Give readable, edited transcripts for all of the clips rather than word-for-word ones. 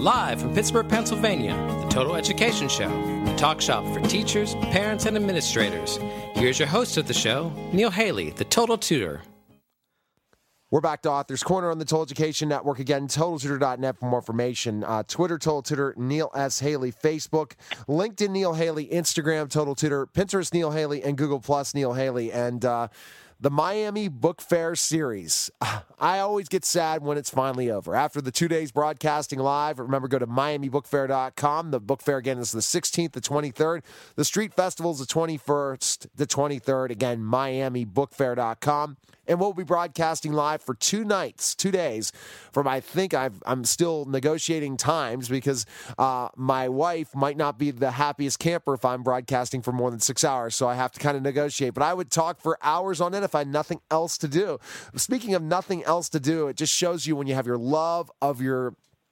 Live from Pittsburgh, Pennsylvania, the Total Education Show, the talk shop for teachers, parents, and administrators. Here's your host of the show, Neil Haley, the Total Tutor. We're back to Authors Corner on the Total Education Network. Again, TotalTutor.net for more information. Twitter, Total Tutor, Neil S. Haley. Facebook, LinkedIn, Neil Haley. Instagram, Total Tutor. Pinterest, Neil Haley. And Google+, Neil Haley. And the Miami Book Fair series. I always get sad when it's finally over. After the 2 days broadcasting live, remember, go to MiamiBookFair.com. The book fair, again, is the 16th to 23rd. The Street Festival is the 21st to 23rd. Again, MiamiBookFair.com. And we'll be broadcasting live for 2 nights, 2 days, from I'm still negotiating times because my wife might not be the happiest camper if I'm broadcasting for more than 6 hours, so I have to kind of negotiate. But I would talk for hours on it if I had nothing else to do. Speaking of nothing else to do, it just shows you when you have your love of your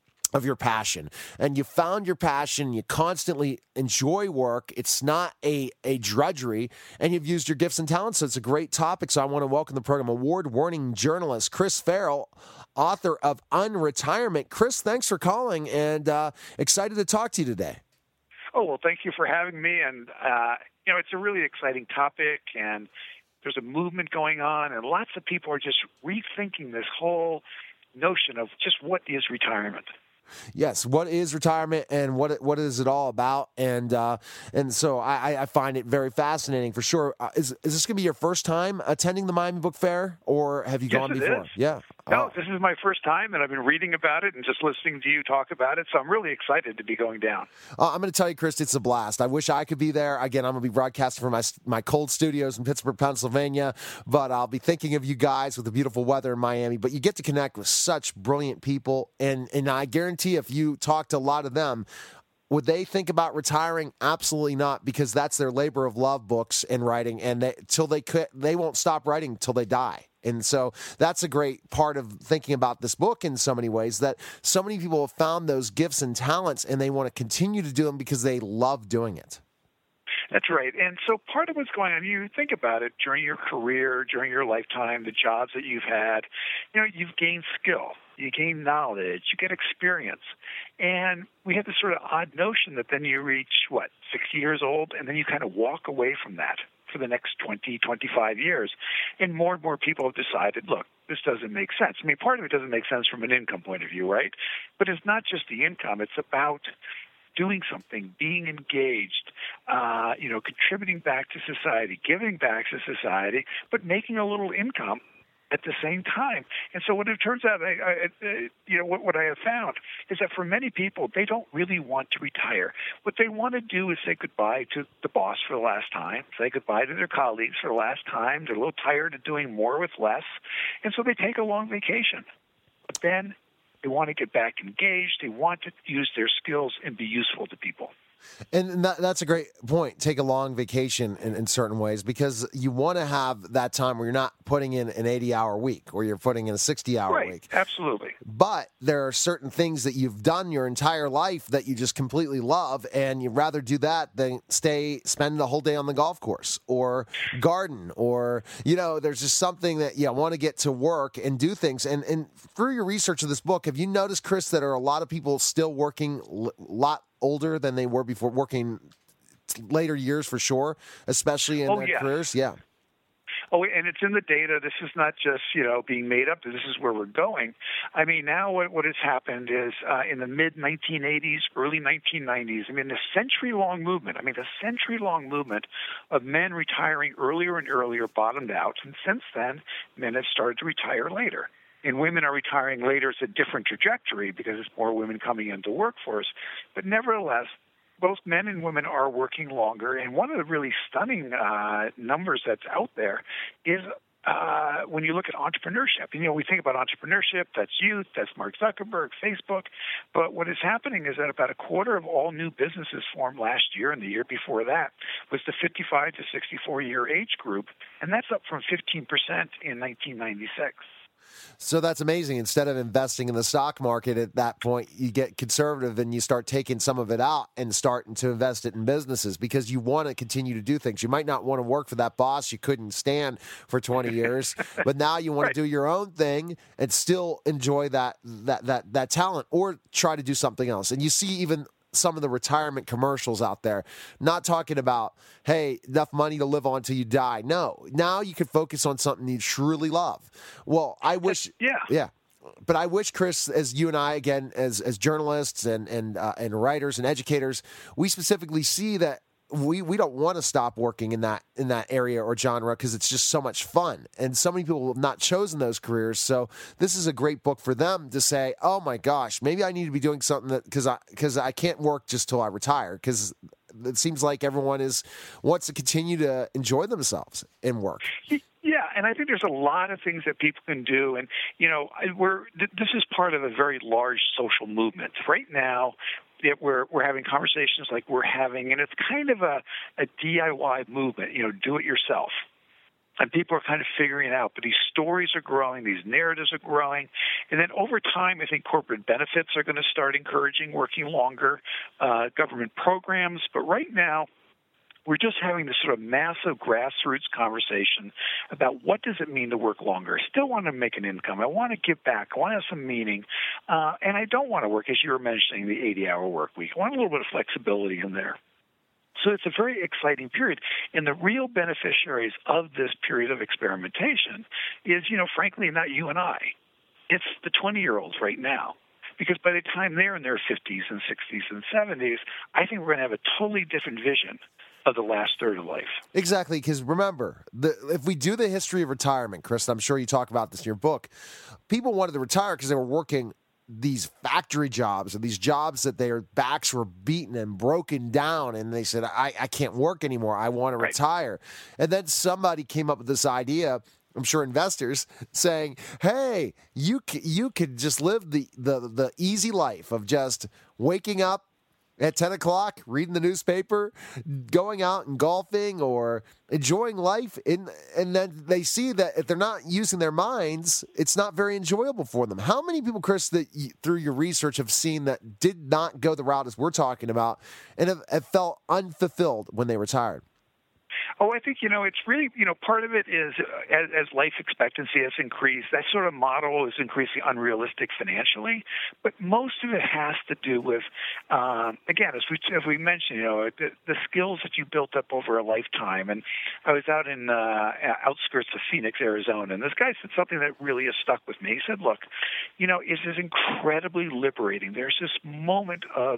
passion, and you found your passion, you constantly enjoy work. It's not a drudgery, and you've used your gifts and talents. So it's a great topic. So I want to welcome the program award-winning journalist Chris Farrell, author of Unretirement. Chris, thanks for calling, and excited to talk to you today. Oh, well, thank you for having me. And, it's a really exciting topic, and there's a movement going on, and lots of people are just rethinking this whole notion of just what is retirement. Yes, what is retirement and what is it all about? And so I find it very fascinating for sure. Is this going to be your first time attending the Miami Book Fair, or have you gone before? Is. Yeah. No, this is my first time, and I've been reading about it and just listening to you talk about it, so I'm really excited to be going down. I'm going to tell you, Chris, it's a blast. I wish I could be there. Again, I'm going to be broadcasting from my cold studios in Pittsburgh, Pennsylvania, but I'll be thinking of you guys with the beautiful weather in Miami. But you get to connect with such brilliant people, and I guarantee if you talk to a lot of them, would they think about retiring? Absolutely not, because that's their labor of love, books and writing, and they won't stop writing till they die. And so that's a great part of thinking about this book in so many ways, that so many people have found those gifts and talents, and they want to continue to do them because they love doing it. That's right. And so part of what's going on, you think about it during your career, during your lifetime, the jobs that you've had, you've gained skill, you gain knowledge, you get experience. And we have this sort of odd notion that then you reach, 60 years old, and then you kind of walk away from that for the next 20, 25 years. And more people have decided, look, this doesn't make sense. I mean, part of it doesn't make sense from an income point of view, right? But it's not just the income. It's about doing something, being engaged, contributing back to society, giving back to society, but making a little income at the same time. And so what it turns out, what I have found is that for many people, they don't really want to retire. What they want to do is say goodbye to the boss for the last time, say goodbye to their colleagues for the last time. They're a little tired of doing more with less, and so they take a long vacation. But then they want to get back engaged. They want to use their skills and be useful to people. And that's a great point. Take a long vacation in certain ways, because you want to have that time where you're not putting in an 80-hour week or you're putting in a 60-hour week. Absolutely. But there are certain things that you've done your entire life that you just completely love, and you'd rather do that than spend the whole day on the golf course or garden, or, there's just something that you want to get to work and do things. And through your research of this book, have you noticed, Chris, that there are a lot of people still working a lot older than they were before, working later years for sure, especially in their careers? Yeah. Oh, and it's in the data. This is not just, being made up. This is where we're going. I mean, now what has happened is in the mid-1980s, early 1990s, the century-long movement of men retiring earlier and earlier bottomed out. And since then, men have started to retire later. And women are retiring later. It's a different trajectory because it's more women coming into the workforce. But nevertheless, both men and women are working longer. And one of the really stunning numbers that's out there is when you look at entrepreneurship. We think about entrepreneurship, that's youth, that's Mark Zuckerberg, Facebook. But what is happening is that about a quarter of all new businesses formed last year and the year before that was the 55 to 64-year age group. And that's up from 15% in 1996. So that's amazing. Instead of investing in the stock market at that point, you get conservative and you start taking some of it out and starting to invest it in businesses because you want to continue to do things. You might not want to work for that boss you couldn't stand for 20 years, but now you want to do your own thing and still enjoy that talent or try to do something else. And you see even some of the retirement commercials out there, not talking about, hey, enough money to live on till you die. No, now you can focus on something you truly love. Well, I wish, yeah. But I wish, Chris, as you and I, again, as journalists and writers and educators, we specifically see that we don't want to stop working in that area or genre because it's just so much fun. And so many people have not chosen those careers. So this is a great book for them to say, oh my gosh, maybe I need to be doing something that because I can't work just till I retire, because it seems like everyone wants to continue to enjoy themselves in work. Yeah, and I think there's a lot of things that people can do, and this is part of a very large social movement right now. We're having conversations like we're having, and it's kind of a DIY movement. Do it yourself. And people are kind of figuring it out. But these stories are growing, these narratives are growing. And then over time, I think corporate benefits are going to start encouraging working longer, government programs. But right now, we're just having this sort of massive grassroots conversation about what does it mean to work longer. I still want to make an income. I want to give back. I want to have some meaning. And I don't want to work, as you were mentioning, the 80-hour work week. I want a little bit of flexibility in there. So it's a very exciting period. And the real beneficiaries of this period of experimentation is, frankly, not you and I. It's the 20-year-olds right now. Because by the time they're in their 50s and 60s and 70s, I think we're going to have a totally different vision of the last third of life. Exactly, because remember, if we do the history of retirement, Chris, I'm sure you talk about this in your book, people wanted to retire because they were working these factory jobs and these jobs that their backs were beaten and broken down, and they said, I can't work anymore, I want to retire. And then somebody came up with this idea, I'm sure investors, saying, hey, you could just live the easy life of just waking up at 10 o'clock, reading the newspaper, going out and golfing or enjoying life. And then they see that if they're not using their minds, it's not very enjoyable for them. How many people, Chris, that through your research have seen that did not go the route as we're talking about and have felt unfulfilled when they retired? Oh, I think, it's really, part of it is as life expectancy has increased, that sort of model is increasingly unrealistic financially. But most of it has to do with, again, as we mentioned, the skills that you built up over a lifetime. And I was out in outskirts of Phoenix, Arizona, and this guy said something that really has stuck with me. He said, look, it is incredibly liberating. There's this moment of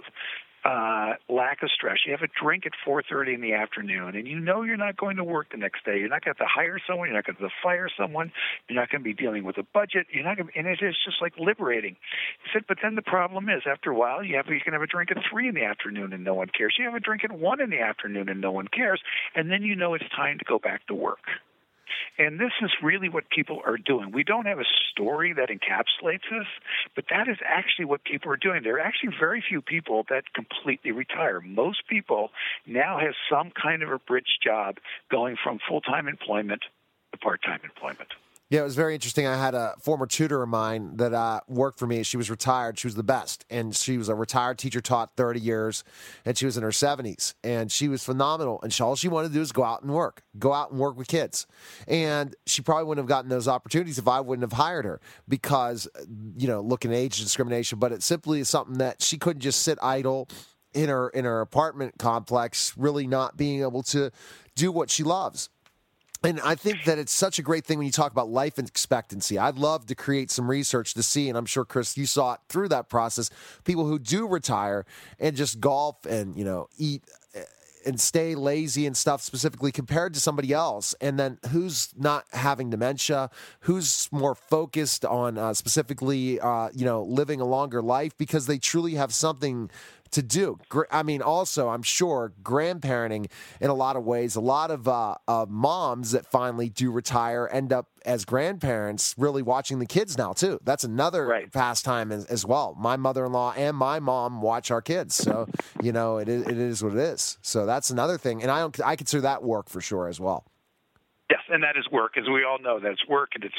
lack of stress. You have a drink at 4:30 in the afternoon, and you're not going to work the next day. You're not going to have to hire someone. You're not going to have to fire someone. You're not going to be dealing with a budget. And it is just like liberating. He said, but then the problem is, after a while, you can have a drink at 3 in the afternoon and no one cares. You have a drink at 1 in the afternoon and no one cares. And then it's time to go back to work. And this is really what people are doing. We don't have a story that encapsulates this, but that is actually what people are doing. There are actually very few people that completely retire. Most people now have some kind of a bridge job going from full-time employment to part-time employment. Yeah, it was very interesting. I had a former tutor of mine that worked for me. She was retired. She was the best. And she was a retired teacher, taught 30 years, and she was in her 70s. And she was phenomenal. And all she wanted to do is go out and work with kids. And she probably wouldn't have gotten those opportunities if I wouldn't have hired her because, looking at age discrimination. But it simply is something that she couldn't just sit idle in her apartment complex, really not being able to do what she loves. And I think that it's such a great thing when you talk about life expectancy. I'd love to create some research to see, and I'm sure, Chris, you saw it through that process, people who do retire and just golf and, eat and stay lazy and stuff specifically compared to somebody else. And then who's not having dementia, who's more focused on specifically, living a longer life because they truly have something to do. I mean, also, I'm sure grandparenting in a lot of ways, a lot of moms that finally do retire end up as grandparents really watching the kids now, too. That's another pastime as well. My mother-in-law and my mom watch our kids. So, it is what it is. So that's another thing. And I consider that work for sure as well. Yes, and that is work, as we all know. That's work, and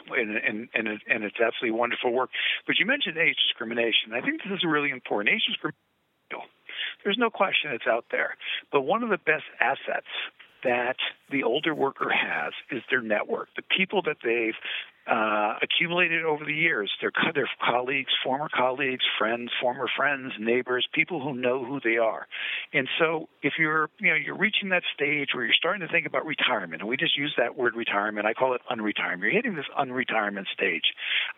it's absolutely wonderful work. But you mentioned age discrimination. I think this is really important. Age discrimination, there's no question it's out there. But one of the best assets that the older worker has is their network, the people that they've accumulated over the years, their colleagues, former colleagues, friends, former friends, neighbors, people who know who they are. And so if you're reaching that stage where you're starting to think about retirement, and we just use that word retirement, I call it unretirement. You're hitting this unretirement stage.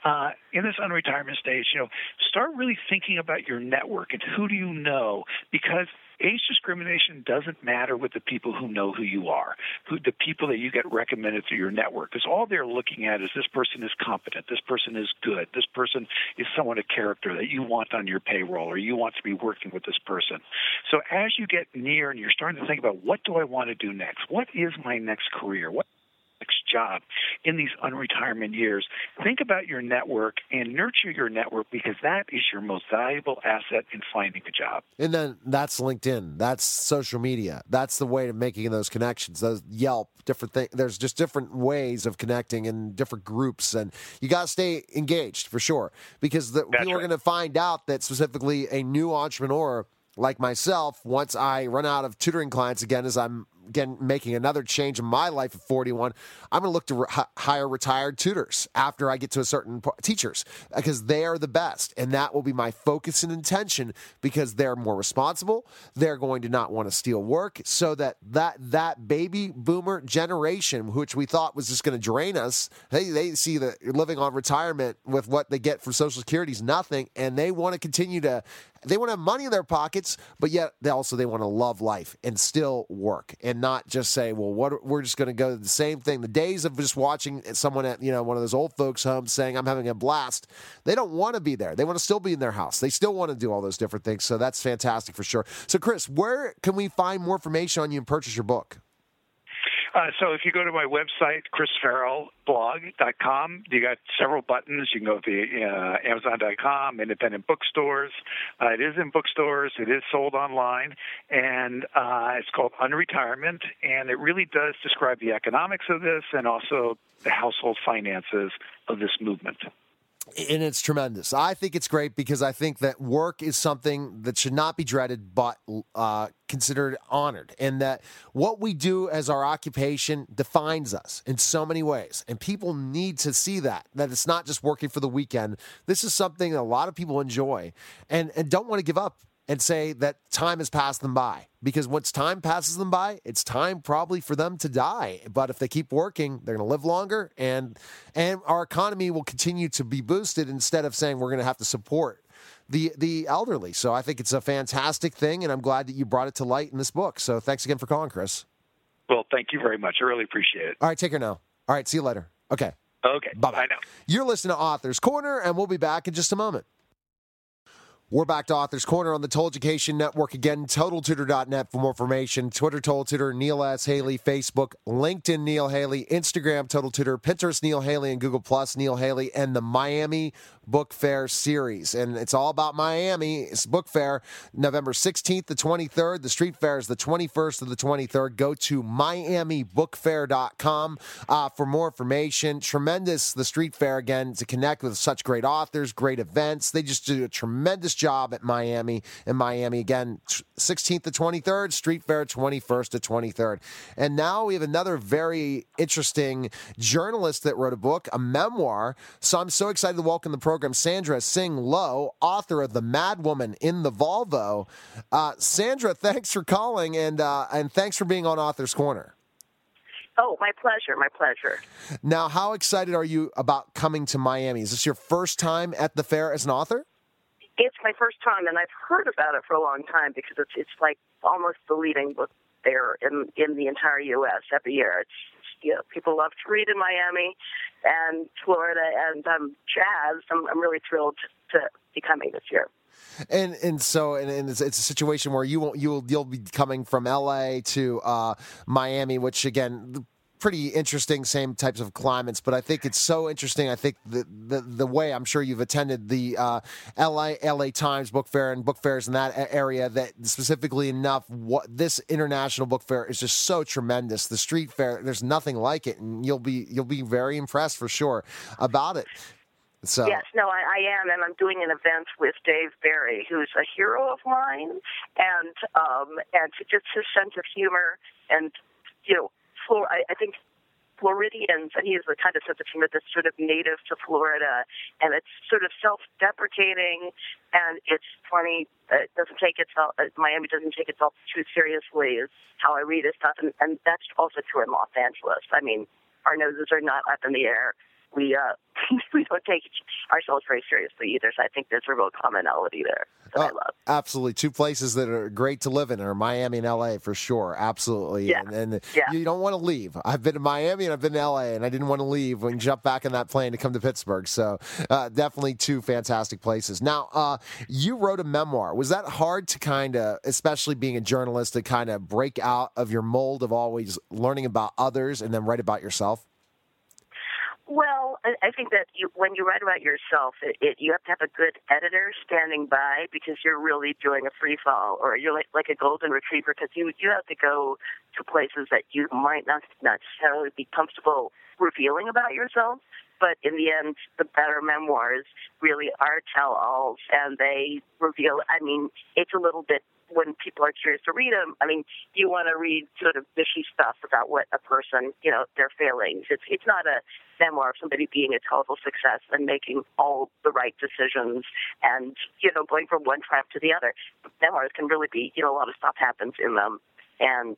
In this unretirement stage, start really thinking about your network and who do you know, because age discrimination doesn't matter with the people who know who you are, the people that you get recommended through your network, because all they're looking at is this person is competent, this person is good, this person is someone of character that you want on your payroll or you want to be working with this person. So as you get near and you're starting to think about what do I want to do next? What is my next career? What next job in these unretirement years? Think about your network and nurture your network, because that is your most valuable asset in finding a job. And then that's LinkedIn. That's social media. That's the way of making those connections. Those Yelp, different things. There's just different ways of connecting in different groups, and you got to stay engaged for sure, because people are going to find out that specifically a new entrepreneur like myself, once I run out of tutoring clients again, as I'm making another change in my life at 41, I'm going to look to hire retired tutors after I get to a certain teachers, because they are the best. And that will be my focus and intention, because they're more responsible. They're going to not want to steal work, so that baby boomer generation, which we thought was just going to drain us, they see that living on retirement with what they get from Social Security is nothing, and they want to continue to. They want to have money in their pockets, but yet they want to love life and still work, and not just say, well, we're just going to go to the same thing. The days of just watching someone at one of those old folks' homes saying, I'm having a blast, they don't want to be there. They want to still be in their house. They still want to do all those different things. So that's fantastic for sure. So, Chris, where can we find more information on you and purchase your book? So if you go to my website, chrisfarrellblog.com, you got several buttons. You can go to Amazon.com, independent bookstores. It is in bookstores. It is sold online. And it's called Unretirement. And it really does describe the economics of this and also the household finances of this movement. And it's tremendous. I think it's great, because I think that work is something that should not be dreaded, but considered honored. And that what we do as our occupation defines us in so many ways. And people need to see that it's not just working for the weekend. This is something that a lot of people enjoy and don't want to give up and say that time has passed them by. Because once time passes them by, it's time probably for them to die. But if they keep working, they're going to live longer, and our economy will continue to be boosted, instead of saying we're going to have to support the elderly. So I think it's a fantastic thing, and I'm glad that you brought it to light in this book. So thanks again for calling, Chris. Well, thank you very much. I really appreciate it. All right, take care now. All right, see you later. Okay. Okay. Bye-bye. Bye now. You're listening to Author's Corner, and we'll be back in just a moment. We're back to Author's Corner on the Total Education Network. Again, TotalTutor.net for more information. Twitter, Total Tutor, Neil S. Haley. Facebook, LinkedIn, Neil Haley. Instagram, Total Tutor. Pinterest, Neil Haley. And Google+, Neil Haley. And the Miami Book Fair series. And it's all about Miami. It's Book Fair, November 16th to 23rd. The Street Fair is the 21st to the 23rd. Go to MiamiBookFair.com for more information. Tremendous, the Street Fair, again, to connect with such great authors, great events. They just do a tremendous job at Miami. In Miami, again, 16th to 23rd, Street Fair 21st to 23rd. And now we have another very interesting journalist that wrote a book, a memoir. So I'm so excited to welcome the program Sandra Singh Low, author of The Mad Woman in the Volvo. Sandra, thanks for calling, and thanks for being on Author's Corner. Oh, my pleasure, my pleasure. Now, how excited are you about coming to Miami? Is this your first time at the fair as an author? It's my first time, and I've heard about it for a long time, because it's like almost the leading book fair in the entire U.S. every year. People love to read in Miami and Florida, and jazz. I'm really thrilled to be coming this year. And it's a situation where you'll be coming from L.A. to Miami, which again, pretty interesting, same types of climates, but I think it's so interesting. I think the way I'm sure you've attended the LA Times Book Fair and book fairs in that area, that specifically enough, what this international book fair is just so tremendous. The street fair, there's nothing like it, and you'll be very impressed for sure about it. So. Yes, no, I am, and I'm doing an event with Dave Barry, who's a hero of mine, and just his sense of humor, and I think Floridians, and he has the kind of sense of humor that's sort of native to Florida, and it's sort of self-deprecating, and it's funny. It doesn't take itself. Miami doesn't take itself too seriously, is how I read his stuff, and that's also true in Los Angeles. I mean, our noses are not up in the air. We don't take ourselves very seriously either, so I think there's a real commonality there that I love. Absolutely. Two places that are great to live in are Miami and L.A. for sure. Absolutely. Yeah. And you don't want to leave. I've been to Miami and I've been to L.A., and I didn't want to leave when you jump back in that plane to come to Pittsburgh. So definitely two fantastic places. Now, you wrote a memoir. Was that hard to kind of, especially being a journalist, to kind of break out of your mold of always learning about others and then write about yourself? Well, I think that when you write about yourself, you have to have a good editor standing by, because you're really doing a free fall, or you're like a golden retriever, because you have to go to places that you might not necessarily be comfortable revealing about yourself. But in the end, the better memoirs really are tell-alls, and they reveal, I mean, it's a little bit, when people are curious to read them, I mean, you want to read sort of fishy stuff about what a person, their failings. It's not a memoir of somebody being a total success and making all the right decisions and, going from one tribe to the other. Memoirs can really be, a lot of stuff happens in them. And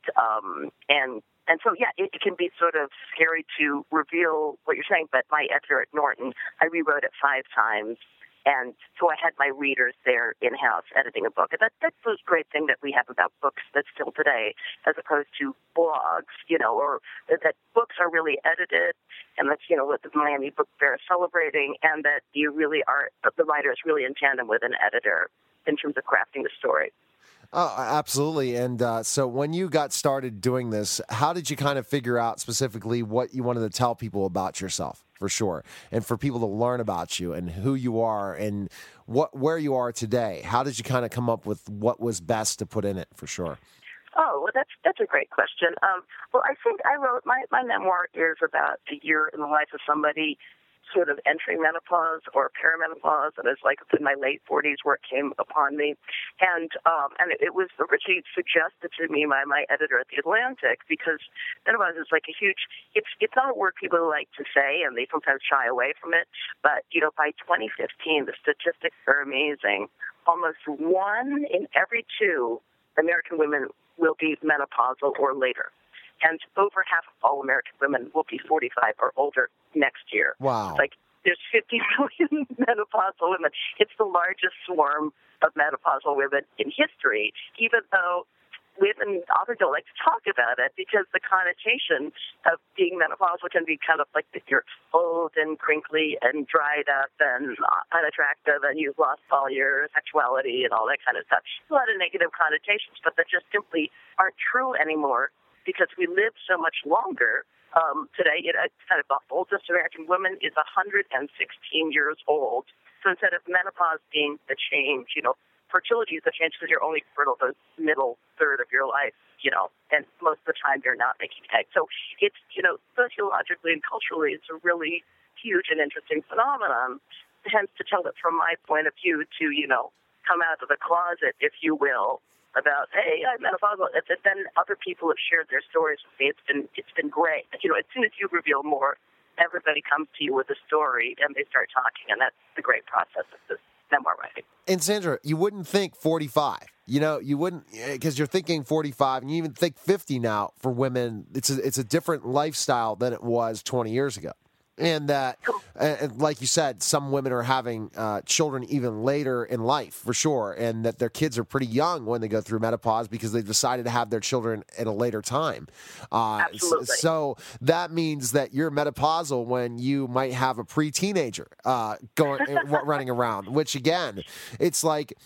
so, yeah, it can be sort of scary to reveal what you're saying, but my editor at Norton, I rewrote it 5 times. And so I had my readers there in-house editing a book. And that's the great thing that we have about books that's still today, as opposed to blogs, or that books are really edited, and that's, what the Miami Book Fair is celebrating, and that the writer is really in tandem with an editor in terms of crafting the story. Oh, absolutely. And so when you got started doing this, how did you kind of figure out specifically what you wanted to tell people about yourself, for sure, and for people to learn about you and who you are and where you are today? How did you kind of come up with what was best to put in it, for sure? Oh, well, that's a great question. Well, I think I wrote my memoir is about a year in the life of somebody sort of entering menopause or perimenopause, and it's like in my late 40s where it came upon me. And it was originally suggested to me by my editor at The Atlantic, because menopause is like a huge, it's not a word people like to say, and they sometimes shy away from it. But, by 2015, the statistics are amazing. Almost 1 in every 2 American women will be menopausal or later. And over half of all American women will be 45 or older next year. Wow. It's like there's 50 million menopausal women. It's the largest swarm of menopausal women in history, even though women often don't like to talk about it, because the connotation of being menopausal can be kind of like that you're old and crinkly and dried up and unattractive and you've lost all your sexuality and all that kind of stuff. A lot of negative connotations, but that just simply aren't true anymore, because we live so much longer. Today, kind of the oldest American woman is 116 years old. So instead of menopause being the change, fertility is the change because you're only fertile the middle third of your life, and most of the time you're not making eggs. So it's, sociologically and culturally, it's a really huge and interesting phenomenon. Hence, to tell it from my point of view, to, come out of the closet, if you will, about, hey, I'm menopausal. Then other people have shared their stories with me. It's been great. As soon as you reveal more, everybody comes to you with a story and they start talking, and that's the great process of this memoir writing. And Sandra, you wouldn't think 45. You wouldn't, because you're thinking 45, and you even think 50 now for women. It's a different lifestyle than it was 20 years ago. And that, and like you said, some women are having children even later in life, for sure, and that their kids are pretty young when they go through menopause because they've decided to have their children at a later time. Absolutely. So that means that you're menopausal when you might have a pre-teenager running around, which, again, it's like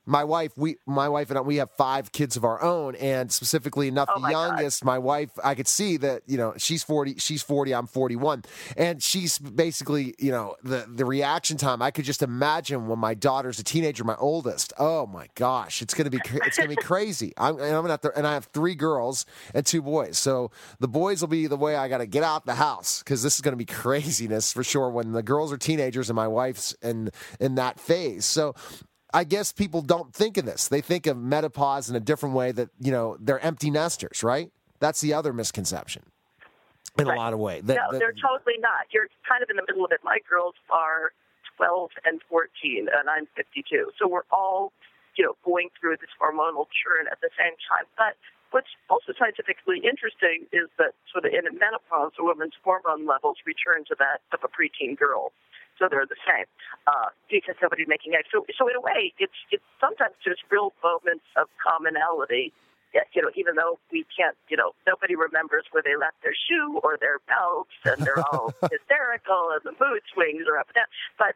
My wife and I, we have 5 kids of our own, and specifically enough, the youngest, my wife, I could see that, she's 40, I'm 41. And she's basically, the reaction time, I could just imagine when my daughter's a teenager, my oldest. Oh my gosh, it's going to be crazy. I'm going to have to, and I have 3 girls and 2 boys. So the boys will be the way I got to get out the house, because this is going to be craziness for sure when the girls are teenagers and my wife's in that phase. So I guess people don't think of this. They think of menopause in a different way, that, they're empty nesters, right? That's the other misconception in a lot of ways. No, they're totally not. You're kind of in the middle of it. My girls are 12 and 14, and I'm 52. So we're all, going through this hormonal churn at the same time. But what's also scientifically interesting is that sort of in menopause, a woman's hormone levels return to that of a preteen girl. So they're the same, because somebody's making eggs. So in a way, it's sometimes there's real moments of commonality. Yeah, even though we can't, nobody remembers where they left their shoe or their belts, and they're all hysterical, and the mood swings are up and down. But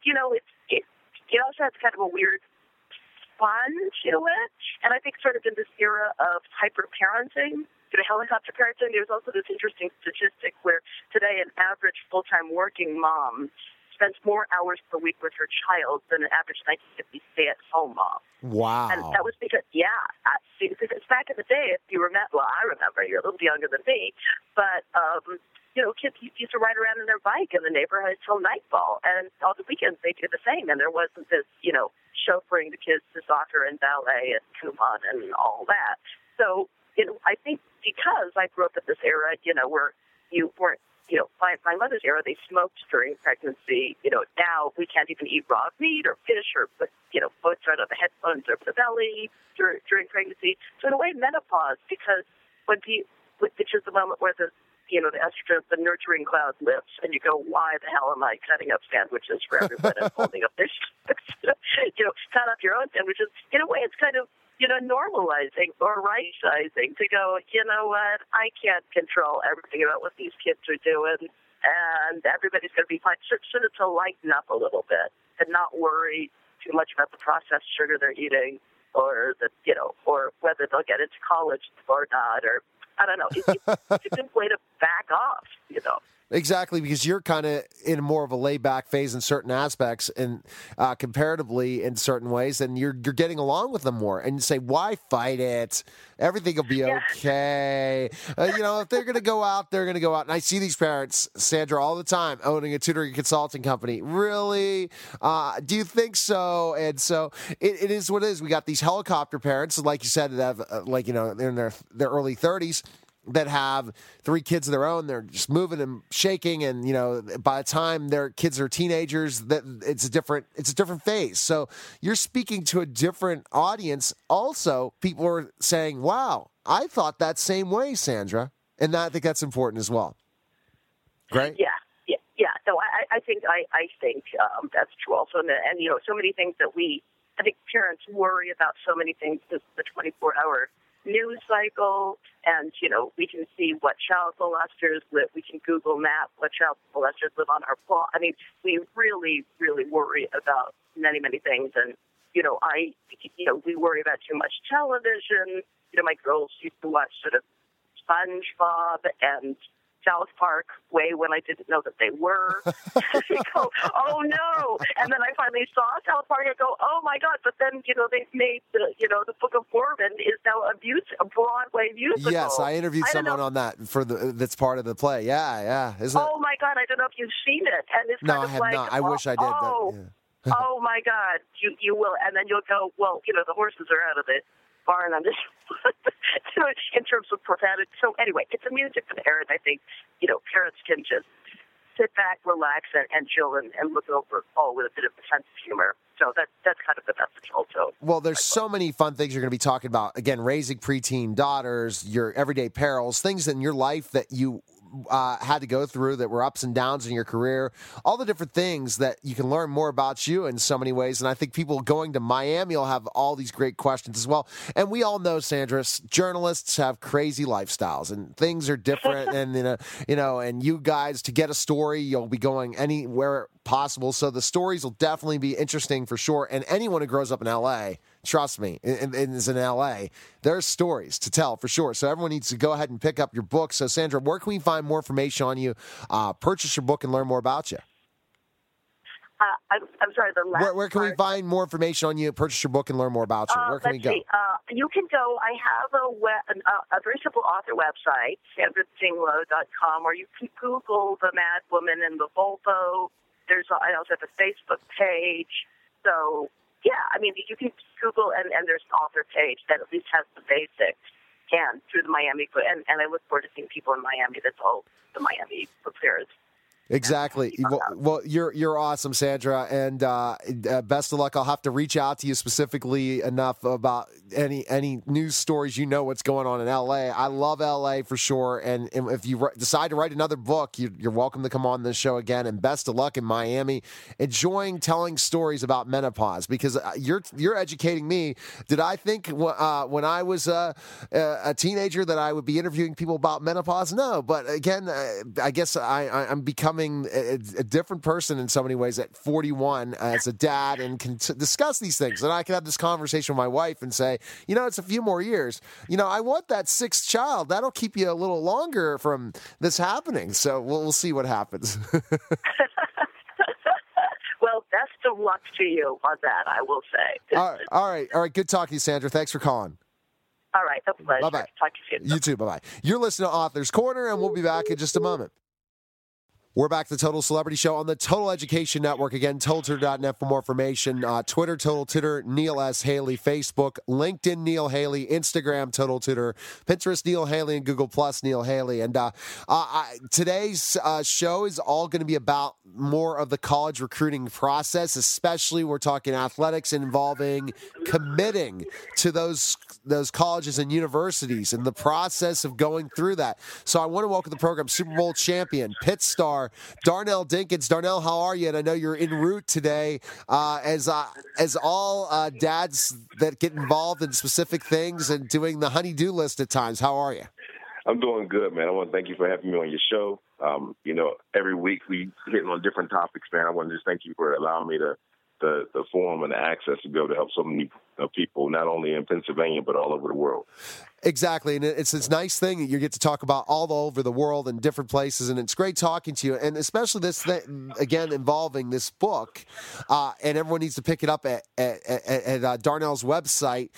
it also has kind of a weird fun to it. And I think sort of in this era of hyper-parenting, helicopter parenting, there's also this interesting statistic where today an average full-time working mom spends more hours per week with her child than an average 1950s stay-at-home mom. Wow. And that was because back in the day, if you remember, I remember, you're a little younger than me, but, kids used to ride around on their bike in the neighborhood till nightfall, and all the weekends they did the same, and there wasn't this, chauffeuring the kids to soccer and ballet and Kumon and all that. So, I think because I grew up in this era, where you weren't, my mother's era, they smoked during pregnancy. Now we can't even eat raw meat or fish or put, boots right on the headphones over the belly during pregnancy. So in a way, menopause, because which is the moment where the estrogen, the nurturing cloud lifts, and you go, why the hell am I cutting up sandwiches for everyone and holding up their, cut up your own sandwiches? In a way, it's kind of, normalizing or right-sizing to go, you know what, I can't control everything about what these kids are doing, and everybody's going to be fine. Sort of to lighten up a little bit and not worry too much about the processed sugar they're eating, or or whether they'll get into college or not, or I don't know. It's a good way to back off, Exactly, because you're kind of in more of a laid-back phase in certain aspects, and comparatively in certain ways, and you're getting along with them more. And you say, "Why fight it? Everything will be okay." If they're going to go out, they're going to go out. And I see these parents, Sandra, all the time, owning a tutoring consulting company. Really? Do you think so? And so it is what it is. We got these helicopter parents, like you said, that have, they're in their early 30s. That have 3 kids of their own. They're just moving and shaking, and by the time their kids are teenagers, that it's a different phase. So you're speaking to a different audience. Also, people are saying, "Wow, I thought that same way, Sandra," and I think that's important as well. Right? Yeah. No, I think that's true also, and so many things that I think parents worry about so many things. The 24-hour news cycle, and we can see what child molesters live. We can Google map what child molesters live on our block. I mean, we really, really worry about many, many things, and we worry about too much television. My girls used to watch sort of SpongeBob and South Park way when I didn't know that they were. They go, "Oh no!" And then I finally saw South Park and go, "Oh my God!" But then they've made the Book of Mormon is now a Broadway musical. Yes, I interviewed someone on that that's part of the play. Yeah. Oh my God! I don't know if you've seen it, and it's no, I have not. I wish I did. Oh my God! You will, and then you'll go. Well, the horses are out of it. Barn on this in terms of profanity. So anyway, it's a music for the parent. I think parents can just sit back, relax, and chill and look over all with a bit of a sense of humor. So that's kind of the message also. Well, there's so many fun things you're going to be talking about. Again, raising preteen daughters, your everyday perils, things in your life that you had to go through that were ups and downs in your career, all the different things that you can learn more about you in so many ways. And I think people going to Miami will have all these great questions as well. And we all know, Sandra, journalists have crazy lifestyles and things are different. And, and you guys, to get a story, you'll be going anywhere possible. So the stories will definitely be interesting for sure. And anyone who grows up in LA trust me, and is in L.A., there's stories to tell for sure. So everyone needs to go ahead and pick up your book. So, Sandra, where can we find more information on you, purchase your book, and learn more about you? I'm sorry, the last Where can we find more information on you, purchase your book, and learn more about you? Where can we go? You can go, I have a very simple author website, sandratinglo.com, or you can Google The Mad Woman and the Volvo. I also have a Facebook page. So, yeah, I mean, you can Google, and there's an author page that at least has the basics, and through the Miami, and I look forward to seeing people in Miami. That's all the Miami prepares. Exactly. Well, you're awesome, Sandra, and best of luck. I'll have to reach out to you specifically enough about any news stories. You know what's going on in L.A. I love L.A. for sure, and if you decide to write another book, you're welcome to come on this show again. And best of luck in Miami, enjoying telling stories about menopause, because you're educating me. Did I think when I was a teenager that I would be interviewing people about menopause? No, but again, I guess I'm becoming a different person in so many ways at 41 as a dad, and can discuss these things. And I can have this conversation with my wife and say, it's a few more years. I want that sixth child. That'll keep you a little longer from this happening. So we'll see what happens. Well, best of luck to you on that, I will say. All right. Good talking to you, Sandra. Thanks for calling. All right. A pleasure. Bye-bye. Talk to you soon. You too. Bye-bye. You're listening to Author's Corner, and we'll be back in just a moment. We're back to the Total Celebrity Show on the Total Education Network. Again, TotalTutor.net for more information. Twitter, Total Tutor, Neil S. Haley. Facebook, LinkedIn, Neil Haley. Instagram, Total Tutor. Pinterest, Neil Haley. And Google Plus, Neil Haley. And today's show is all going to be about more of the college recruiting process, especially we're talking athletics involving committing to those colleges and universities and the process of going through that. So I want to welcome to the program Super Bowl champion, Pitt star, Darnell Dinkins. Darnell, how are you? And I know you're en route today, as all dads that get involved in specific things and doing the honey-do list at times. How are you? I'm doing good, man. I want to thank you for having me on your show. Every week we hitting on different topics, man. I want to just thank you for allowing me the forum and the access to be able to help so many people, not only in Pennsylvania, but all over the world. Exactly, and it's this nice thing that you get to talk about all over the world and different places, and it's great talking to you, and especially this thing, again, involving this book, and everyone needs to pick it up at Darnell's website,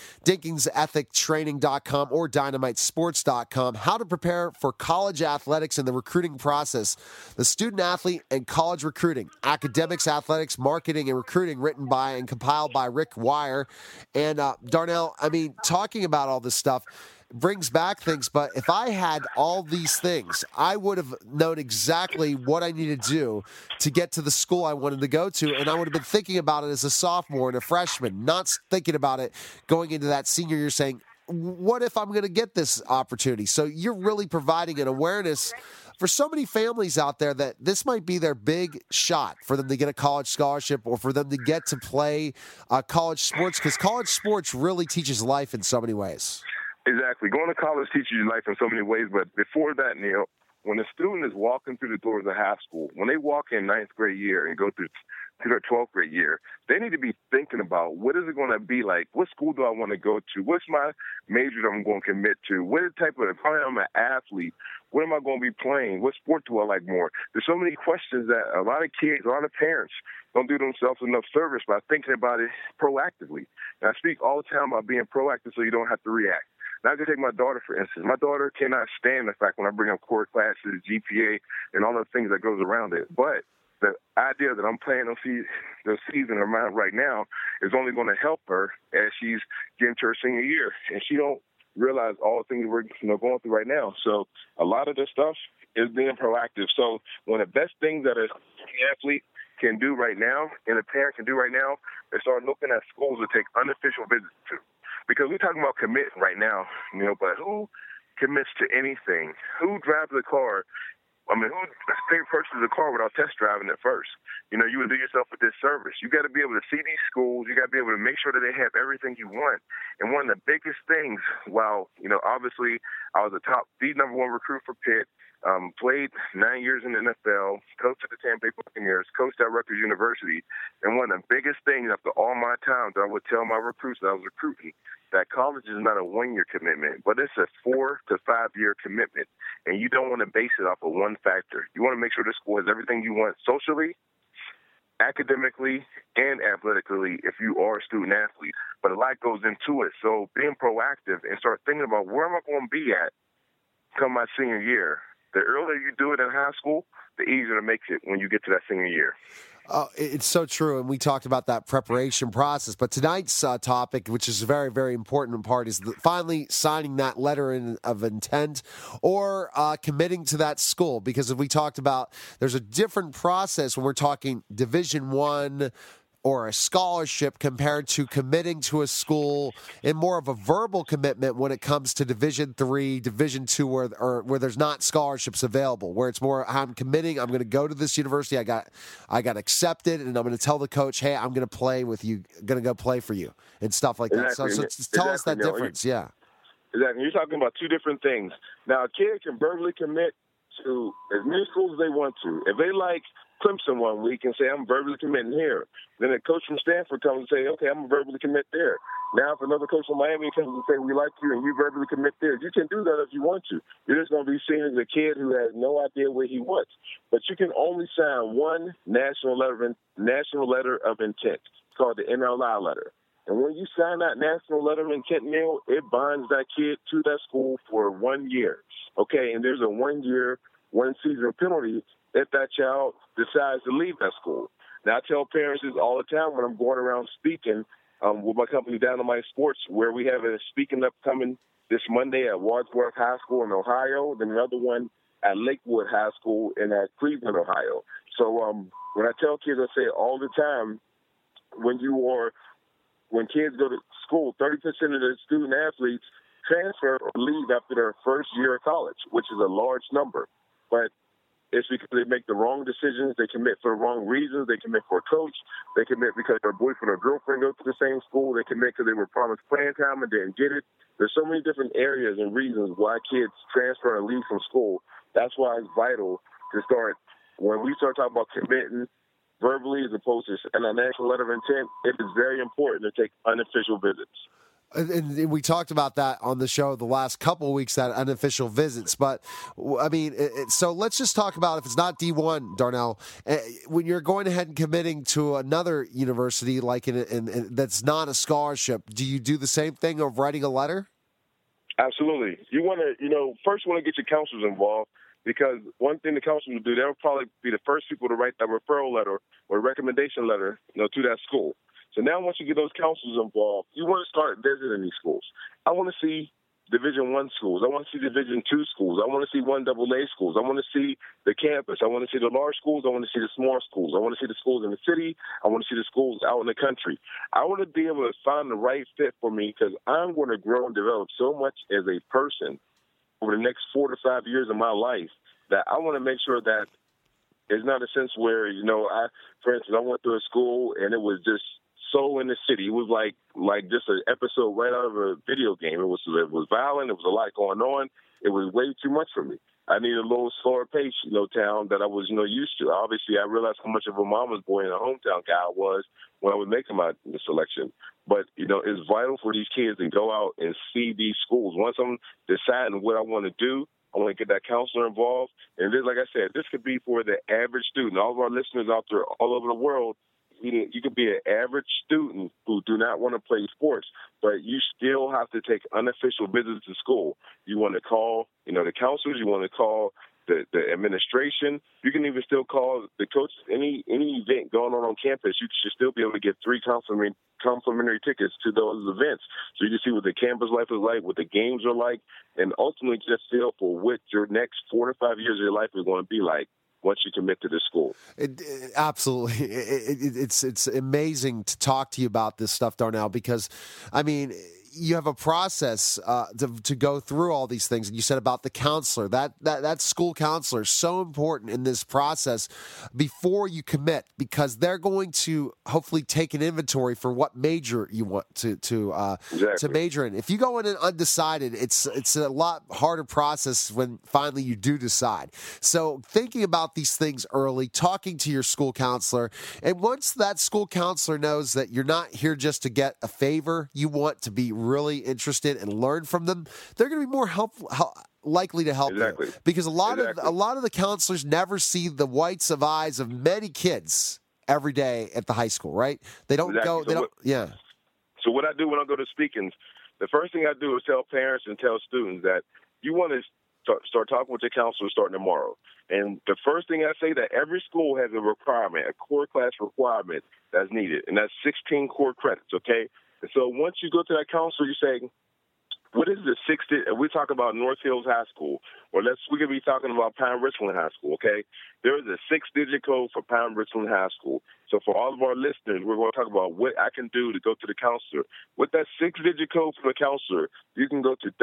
DinkinsEthicTraining.com or DynamiteSports.com, How to Prepare for College Athletics and the Recruiting Process, the Student Athlete and College Recruiting, Academics, Athletics, Marketing, and Recruiting, written by and compiled by Rick Wire. And Darnell, I mean, talking about all this stuff brings back things, but if I had all these things, I would have known exactly what I needed to do to get to the school I wanted to go to, and I would have been thinking about it as a sophomore and a freshman, not thinking about it going into that senior year saying, what if I'm going to get this opportunity? So you're really providing an awareness for so many families out there that this might be their big shot for them to get a college scholarship or for them to get to play college sports, because college sports really teaches life in so many ways. Exactly. Going to college teaches you life in so many ways, but before that, Neil, when a student is walking through the doors of high school, when they walk in ninth grade year and go through to their 12th grade year, they need to be thinking about what is it going to be like? What school do I want to go to? What's my major that I'm going to commit to? What type of, if I'm an athlete, what am I going to be playing? What sport do I like more? There's so many questions that a lot of kids, a lot of parents don't do themselves enough service by thinking about it proactively. And I speak all the time about being proactive so you don't have to react. Now, I can take my daughter, for instance. My daughter cannot stand the fact when I bring up core classes, GPA, and all the things that goes around it. But the idea that I'm planting the seeds in her mind right now is only going to help her as she's getting to her senior year. And she don't realize all the things we're going through right now. So a lot of this stuff is being proactive. So one of the best things that an athlete can do right now and a parent can do right now is start looking at schools to take unofficial visits to. Because we're talking about committing right now, but who commits to anything? Who drives the car? I mean, who purchases a car without test driving it first? You would do yourself a disservice. You got to be able to see these schools. You got to be able to make sure that they have everything you want. And one of the biggest things, obviously I was the number one recruit for Pitt, Played 9 years in the NFL, coached at the Tampa Bay Buccaneers, coached at Rutgers University, and one of the biggest things after all my time that I would tell my recruits that I was recruiting, that college is not a one-year commitment, but it's a 4 to 5 year commitment, and you don't want to base it off of one factor. You want to make sure the school has everything you want socially, academically, and athletically if you are a student athlete. But a lot goes into it. So being proactive and start thinking about where am I going to be at come my senior year. The earlier you do it in high school, the easier it makes it when you get to that senior year. It's so true, and we talked about that preparation process. But tonight's topic, which is a very, very important part, is finally signing that letter of intent or committing to that school. Because as we talked about, there's a different process when we're talking Division I or a scholarship compared to committing to a school in more of a verbal commitment when it comes to Division III, Division II, where there's not scholarships available, where it's more I'm committing, I'm going to go to this university, I got accepted, and I'm going to tell the coach, hey, I'm going to play with you, going to go play for you, and stuff like that. So tell us that difference, yeah. Exactly. You're talking about two different things. Now, a kid can verbally commit to as many schools as they want to. If they like Clemson one week and say, I'm verbally committing here. Then a coach from Stanford comes and say, okay, I'm going to verbally commit there. Now if another coach from Miami comes and say, we like you and you verbally commit there, you can do that if you want to. You're just going to be seen as a kid who has no idea what he wants. But you can only sign one national letter of intent. It's called the NLI letter. And when you sign that national letter of intent, Neil, it binds that kid to that school for 1 year. Okay, and there's a 1 year, 1 season penalty if that child decides to leave that school. Now, I tell parents this all the time when I'm going around speaking with my company Dynamite Sports, where we have a speaking upcoming this Monday at Wadsworth High School in Ohio, then another one at Lakewood High School in Cleveland, Ohio. So when I tell kids, I say all the time, when kids go to school, 30% of the student athletes transfer or leave after their first year of college, which is a large number. But it's because they make the wrong decisions. They commit for the wrong reasons. They commit for a coach. They commit because their boyfriend or girlfriend go to the same school. They commit because they were promised playing time and didn't get it. There's so many different areas and reasons why kids transfer and leave from school. That's why it's vital to start, when we start talking about committing verbally as opposed to a national letter of intent, it is very important to take unofficial visits. And we talked about that on the show the last couple of weeks, that unofficial visits. But, I mean, so let's just talk about, if it's not D1, Darnell, when you're going ahead and committing to another university, like that's not a scholarship, do you do the same thing of writing a letter? Absolutely. You want to, first want to get your counselors involved, because one thing the counselors will do, they'll probably be the first people to write that referral letter or recommendation letter, to that school. So now once you get those counselors involved, you want to start visiting these schools. I want to see Division I schools. I want to see Division II schools. I want to see 1AA schools. I want to see the campus. I want to see the large schools. I want to see the small schools. I want to see the schools in the city. I want to see the schools out in the country. I want to be able to find the right fit for me, because I'm going to grow and develop so much as a person over the next 4 to 5 years of my life that I want to make sure that it's not a sense where, for instance, I went to a school and it was just so in the city. It was like just an episode right out of a video game. It was violent. It was a lot going on. It was way too much for me. I needed a little slower pace, town that I was, used to. Obviously, I realized how much of a mama's boy and a hometown guy I was when I was making my selection. But, it's vital for these kids to go out and see these schools. Once I'm deciding what I want to do, I want to get that counselor involved. And this, like I said, this could be for the average student. All of our listeners out there all over the world, you could be an average student who do not want to play sports, but you still have to take unofficial visits to school. You want to call, the counselors. You want to call the administration. You can even still call the coach. Any event going on campus, you should still be able to get 3 complimentary tickets to those events, so you can see what the campus life is like, what the games are like, and ultimately just feel for what your next 4 to 5 years of your life is going to be like once you commit to this school. Absolutely. It's amazing to talk to you about this stuff, Darnell, because, I mean, you have a process to go through all these things. And you said about the counselor, that school counselor is so important in this process before you commit, because they're going to hopefully take an inventory for what major you want to major in. If you go in and undecided, it's a lot harder process when finally you do decide. So thinking about these things early, talking to your school counselor, and once that school counselor knows that you're not here just to get a favor, you want to be really interested and learn from them, they're going to be more likely to help you, because a lot of the counselors never see the whites of eyes of many kids every day at the high school, right? They don't go. So what I do when I go to speakings, the first thing I do is tell parents and tell students that you want to start talking with your counselor starting tomorrow. And the first thing I say, that every school has a requirement, a core class requirement that's needed, and that's 16 core credits, okay? And so once you go to that counselor, you say, what is the 60? We talk about North Hills High School, or we could be talking about Pine Richland High School, okay? There is a 6-digit code for Pine Richland High School. So for all of our listeners, we're going to talk about what I can do to go to the counselor. With that 6-digit code for the counselor, you can go to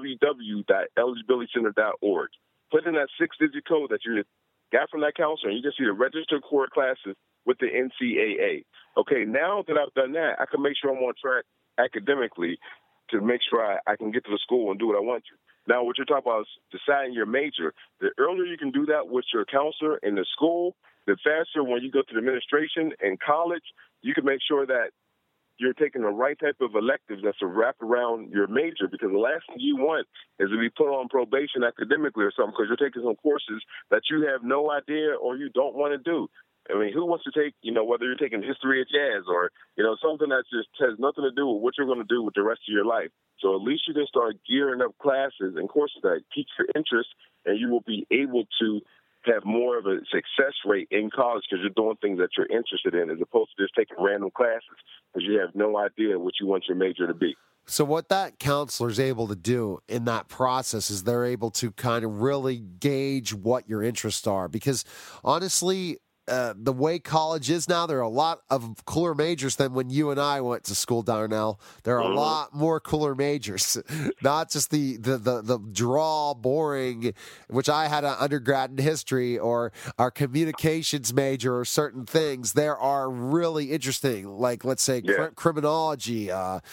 www.eligibilitycenter.org. Put in that 6-digit code that you got from that counselor, and you can see the registered core classes with the NCAA. Okay, now that I've done that, I can make sure I'm on track academically to make sure I can get to the school and do what I want to. Now, what you're talking about is deciding your major. The earlier you can do that with your counselor in the school, the faster when you go to the administration in college, you can make sure that you're taking the right type of electives that's to wrap around your major, because the last thing you want is to be put on probation academically or something because you're taking some courses that you have no idea or you don't want to do. I mean, who wants to take, whether you're taking history or jazz or, something that just has nothing to do with what you're going to do with the rest of your life. So at least you can start gearing up classes and courses that pique your interest, and you will be able to have more of a success rate in college because you're doing things that you're interested in, as opposed to just taking random classes because you have no idea what you want your major to be. So what that counselor is able to do in that process is they're able to kind of really gauge what your interests are, because honestly, the way college is now, there are a lot of cooler majors than when you and I went to school, Darnell. There are a lot more cooler majors, not just the draw, boring, which I had an undergrad in history, or our communications major, or certain things. There are really interesting, like let's say criminology,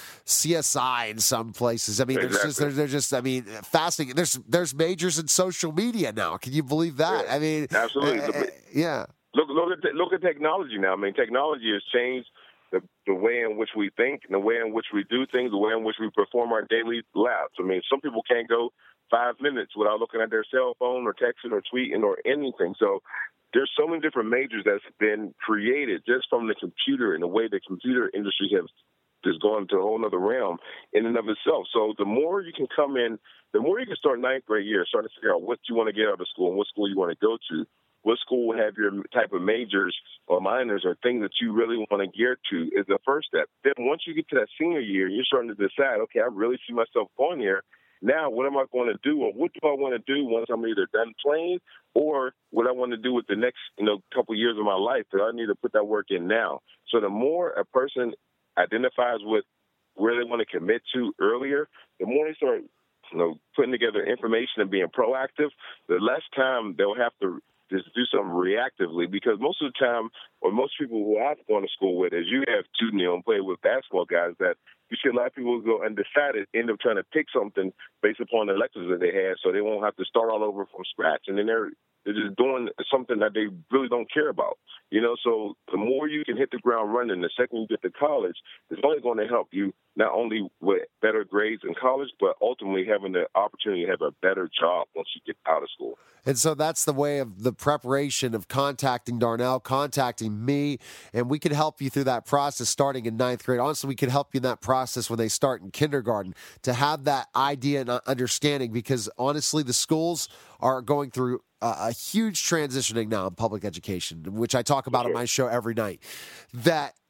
CSI in some places. I mean, they're just fascinating. There's majors in social media now. Can you believe that? Yeah, I mean, absolutely. Yeah. Look at technology now. I mean, technology has changed the way in which we think, and the way in which we do things, the way in which we perform our daily lives. I mean, some people can't go 5 minutes without looking at their cell phone or texting or tweeting or anything. So there's so many different majors that's been created just from the computer and the way the computer industry has just gone to a whole other realm in and of itself. So the more you can come in, the more you can start ninth grade year, start to figure out what you want to get out of school and what school you want to go to. What school will have your type of majors or minors or things that you really want to gear to is the first step. Then once you get to that senior year, you're starting to decide, okay, I really see myself going here. Now, what am I going to do, or what do I want to do once I'm either done playing, or what I want to do with the next, couple years of my life? That I need to put that work in now. So the more a person identifies with where they want to commit to earlier, the more they start, putting together information and being proactive, the less time they'll have to just do something reactively, because most of the time, or most people who I've gone to school with, as you have too, Neil, and play with basketball guys, that you see a lot of people who go undecided, end up trying to pick something based upon the electives that they had, so they won't have to start all over from scratch. And then they're just doing something that they really don't care about. So the more you can hit the ground running, the second you get to college, it's only going to help you not only with better grades in college, but ultimately having the opportunity to have a better job once you get out of school. And so that's the way of the preparation of contacting Darnell, contacting me, and we can help you through that process starting in ninth grade. Honestly, we can help you in that process when they start in kindergarten to have that idea and understanding, because honestly, the schools are going through a huge transitioning now in public education, which I talk about on my show every night, that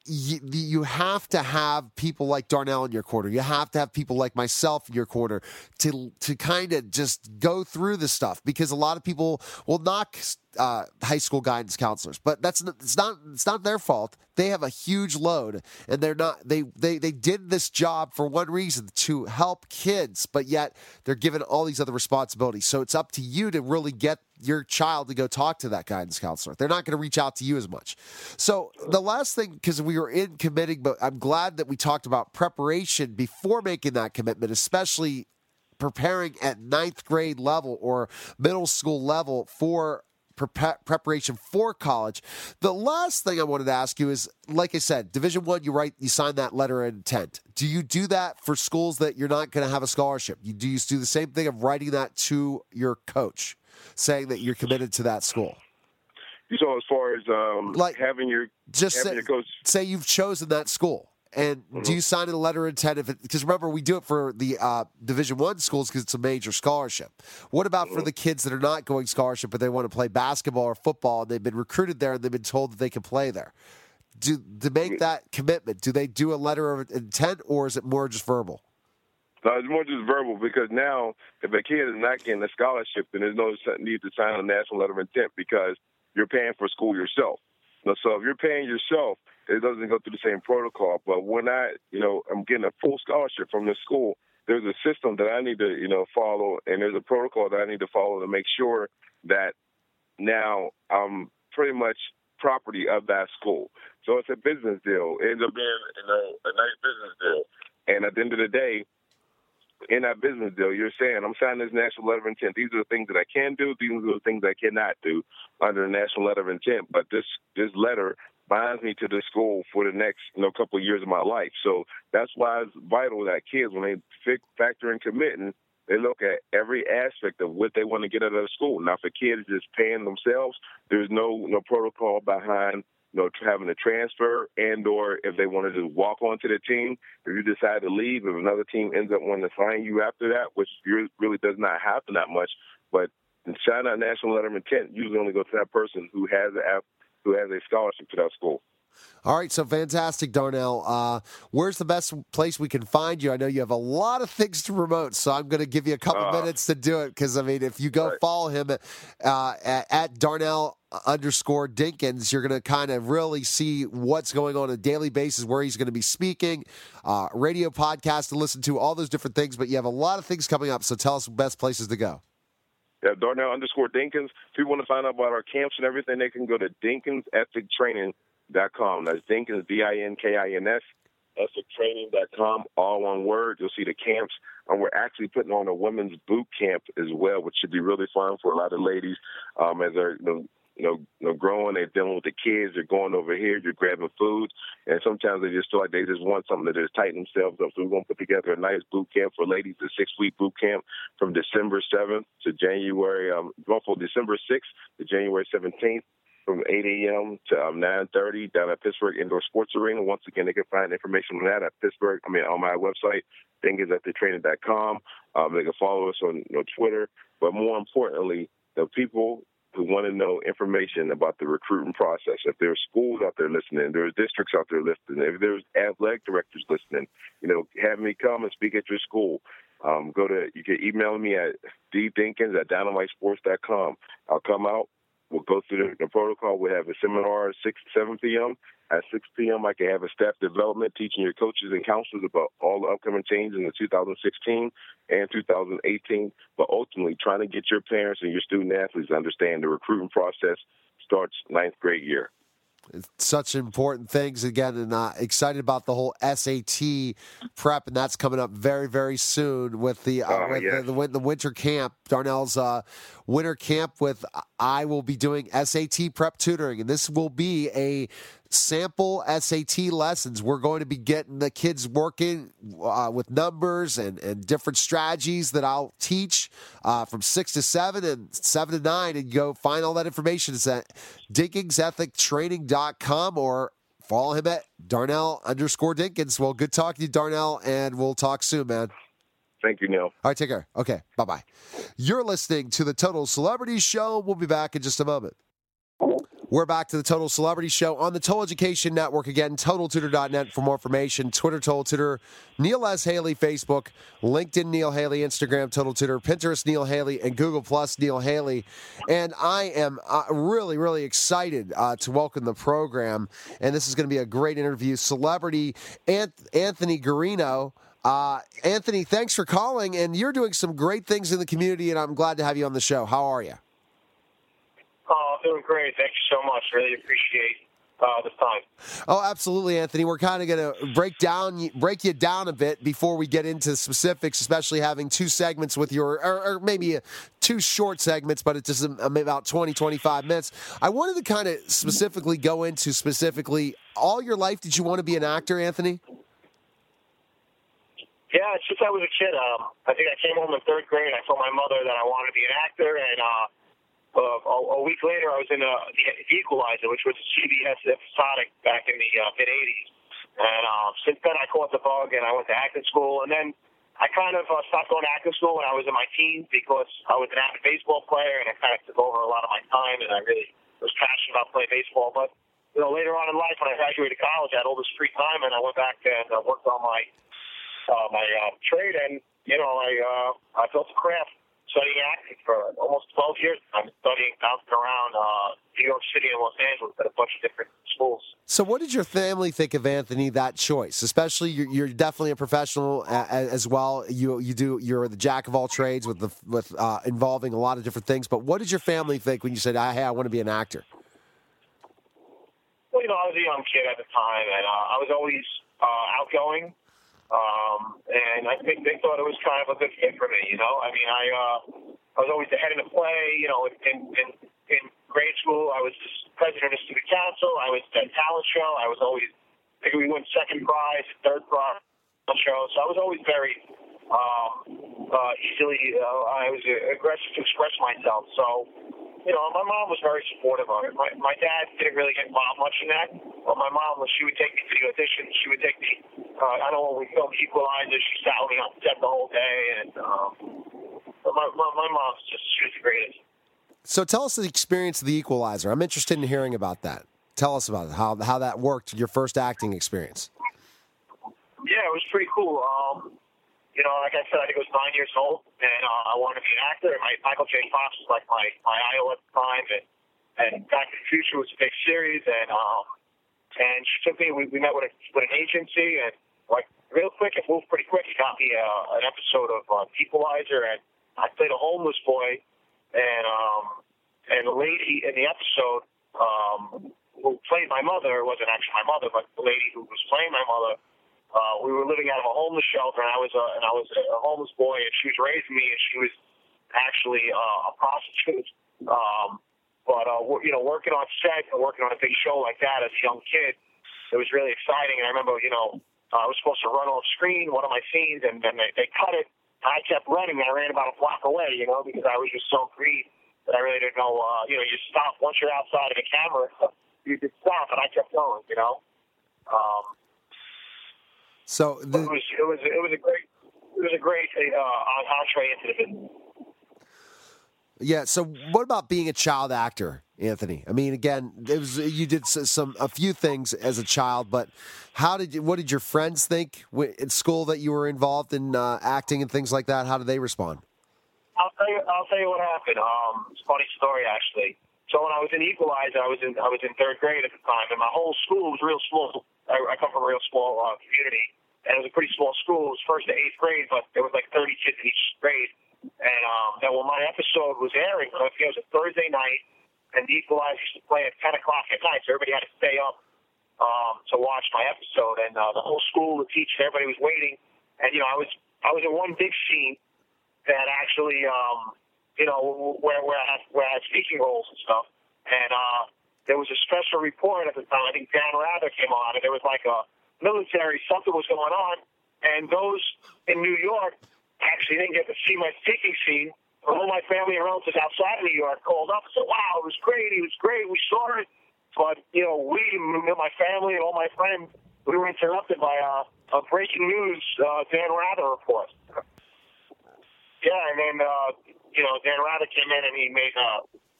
you have to have people like Darnell in your corner. You have to have people like myself in your corner to kind of just go through this stuff, because a lot of people will knock high school guidance counselors, but it's not their fault. They have a huge load, and they did this job for one reason, to help kids, but yet they're given all these other responsibilities. So it's up to you to really get your child to go talk to that guidance counselor. They're not going to reach out to you as much. So the last thing, because we were in committing, but I'm glad that we talked about preparation before making that commitment, especially preparing at 9th grade level or middle school level for preparation for college. The last thing I wanted to ask you is, like I said, Division I, you sign that letter of intent. Do you do that for schools that you're not going to have a scholarship? Do you do the same thing of writing that to your coach, saying that you're committed to that school? So as far as having your coach, say you've chosen that school. And do you sign a letter of intent? Because remember, we do it for the Division I schools because it's a major scholarship. What about for the kids that are not going scholarship, but they want to play basketball or football, and they've been recruited there and they've been told that they can play there? To make that commitment, do they do a letter of intent, or is it more just verbal? No, it's more just verbal, because now if a kid is not getting a scholarship, then there's no need to sign a national letter of intent, because you're paying for school yourself. So if you're paying yourself, it doesn't go through the same protocol. But when I'm getting a full scholarship from the school, there's a system that I need to, follow, and there's a protocol that I need to follow to make sure that now I'm pretty much property of that school. So it's a business deal. It ends up being, a nice business deal. And at the end of the day, in that business deal, you're saying, I'm signing this national letter of intent. These are the things that I can do. These are the things I cannot do under the national letter of intent. But this letter binds me to the school for the next couple of years of my life. So that's why it's vital that kids, when they factor in committing, they look at every aspect of what they want to get out of the school. Now, if a kid is just paying themselves, there's no protocol behind having a transfer, and or if they wanted to walk onto the team, if you decide to leave, if another team ends up wanting to sign you after that, which really does not happen that much, but sign out national letter of intent usually only goes to that person who has a scholarship to that school. All right, so fantastic, Darnell. Where's the best place we can find you? I know you have a lot of things to promote, so I'm going to give you a couple minutes to do it, because, if you go follow him at Darnell_Dinkins, you're going to kind of really see what's going on a daily basis, where he's going to be speaking, radio podcast to listen to, all those different things, but you have a lot of things coming up, so tell us the best places to go. Yeah, Darnell_Dinkins. If you want to find out about our camps and everything, they can go to DinkinsEthicTraining.com. That's Dinkins, DINKINS, ethictraining.com, all one word. You'll see the camps. And we're actually putting on a women's boot camp as well, which should be really fun for a lot of ladies as they're growing, they're dealing with the kids, they're going over here, you're grabbing food, and sometimes they just feel like they just want something to just tighten themselves up. So we're going to put together a nice boot camp for ladies, a 6-week boot camp from December 7th to December 6th to January 17th. From 8 a.m. to 9:30 down at Pittsburgh Indoor Sports Arena. Once again, they can find information on that at on my website, DinkinsEthicTraining.com. They can follow us on Twitter. But more importantly, the people who want to know information about the recruiting process, if there's schools out there listening, there's districts out there listening, if there's athletic directors listening, have me come and speak at your school. You can email me at ddinkins@dynamitesports.com. I'll come out. We'll go through the protocol. We'll have a seminar at 7 p.m. At 6 p.m., I can have a staff development teaching your coaches and counselors about all the upcoming changes in 2016 and 2018, but ultimately trying to get your parents and your student athletes to understand the recruiting process starts 9th grade year. It's such important things again, and excited about the whole SAT prep, and that's coming up very, very soon with the winter camp. Darnell's winter camp I will be doing SAT prep tutoring, and this will be a sample SAT lessons. We're going to be getting the kids working with numbers and different strategies that I'll teach from 6 to 7 and 7 to 9, and go find all that information. It's at DinkinsEthicTraining.com, or follow him at Darnell_Dinkins. Well, good talking to you, Darnell, and we'll talk soon, man. Thank you, Neil. All right, take care. Okay, bye-bye. You're listening to the Total Celebrity Show. We'll be back in just a moment. We're back to the Total Celebrity Show on the Total Education Network. Again, TotalTutor.net for more information. Twitter, Total Tutor. Neil S. Haley, Facebook. LinkedIn, Neil Haley. Instagram, Total Tutor. Pinterest, Neil Haley. And Google Plus, Neil Haley. And I am really, really excited to welcome the program. And this is going to be a great interview. Celebrity Anthony Guarino. Anthony, thanks for calling. And you're doing some great things in the community, and I'm glad to have you on the show. How are you? Oh, doing great. Thank you so much. Really appreciate the time. Oh, absolutely, Anthony. We're kind of going to break you down a bit before we get into specifics, especially having two segments with or maybe two short segments, but it's just about 20, 25 minutes. I wanted to kind of specifically go into all your life. Did you want to be an actor, Anthony? Yeah, since I was a kid, I think I came home in third grade. I told my mother that I wanted to be an actor, and a week later, I was in the Equalizer, which was a CBS episodic back in the mid-'80s. And since then, I caught the bug, and I went to acting school. And then I kind of stopped going to acting school when I was in my teens because I was an avid baseball player, and it kind of took over a lot of my time, and I really was passionate about playing baseball. But, later on in life, when I graduated college, I had all this free time, and I went back and worked on my trade, and, I built a craft. Studying acting for almost 12 years. I'm studying bouncing around New York City and Los Angeles at a bunch of different schools. So what did your family think of, Anthony, that choice? Especially you're definitely a professional as well. You're the jack of all trades with involving a lot of different things. But what did your family think when you said, hey, I want to be an actor? Well, I was a young kid at the time, and I was always outgoing. And I think they thought it was kind of a good fit for me, I mean, I was always the head of the play, in grade school, I was president of student council, I was the talent show, I was always, I think we won second prize, third prize show, so I was always very easily, I was aggressive to express myself, so, my mom was very supportive of it. My dad didn't really get involved much in that, but my mom, she would take me to the audition. She would take me, I know when we filmed Equalizer, she sat with me on set the whole day, and my mom's she was the greatest. So tell us the experience of the Equalizer. I'm interested in hearing about that. Tell us about it, how that worked, your first acting experience. Yeah, it was pretty cool. Like I said, I think I was 9 years old, and I wanted to be an actor. And Michael J. Fox was like my idol at the time, and Back to the Future was a big series, and she took me. We met with an agency, and like real quick, it moved pretty quick. He got me an episode of Equalizer, and I played a homeless boy, and the lady in the episode who played my mother, it wasn't actually my mother, but the lady who was playing my mother. We were living out of a homeless shelter, and I was a homeless boy, and she was raising me, and she was actually a prostitute. But working on set and working on a big show like that as a young kid, it was really exciting. And I remember, I was supposed to run off screen one of my scenes, and then they cut it. And I kept running. I ran about a block away, because I was just so green that I really didn't know. You stop once you're outside of the camera, you just stop, and I kept going. So it was a great entree into the business. Yeah. So what about being a child actor, Anthony? I mean, again, you did a few things as a child, but what did your friends think at school that you were involved in acting and things like that? How did they respond? I'll tell you what happened. It's a funny story, actually. So when I was in Equalizer, I was in third grade at the time, and my whole school was real small. I come from a real small community, and it was a pretty small school. It was first to eighth grade, but there was like 30 kids in each grade. And then when my episode was airing, it was a Thursday night, and the Equalizer used to play at 10 o'clock at night, so everybody had to stay up to watch my episode. And the whole school, the teacher, everybody was waiting. And I was in one big scene that actually, where I had speaking roles and stuff. And there was a special report at the time. I think Dan Rather came on, and there was like a military, something was going on, and those in New York actually didn't get to see my speaking scene. All my family and relatives outside of New York called up and said, wow, it was great, we saw it. But, my family and all my friends, we were interrupted by a breaking news Dan Rather report. Yeah, and then, Dan Rather came in and he made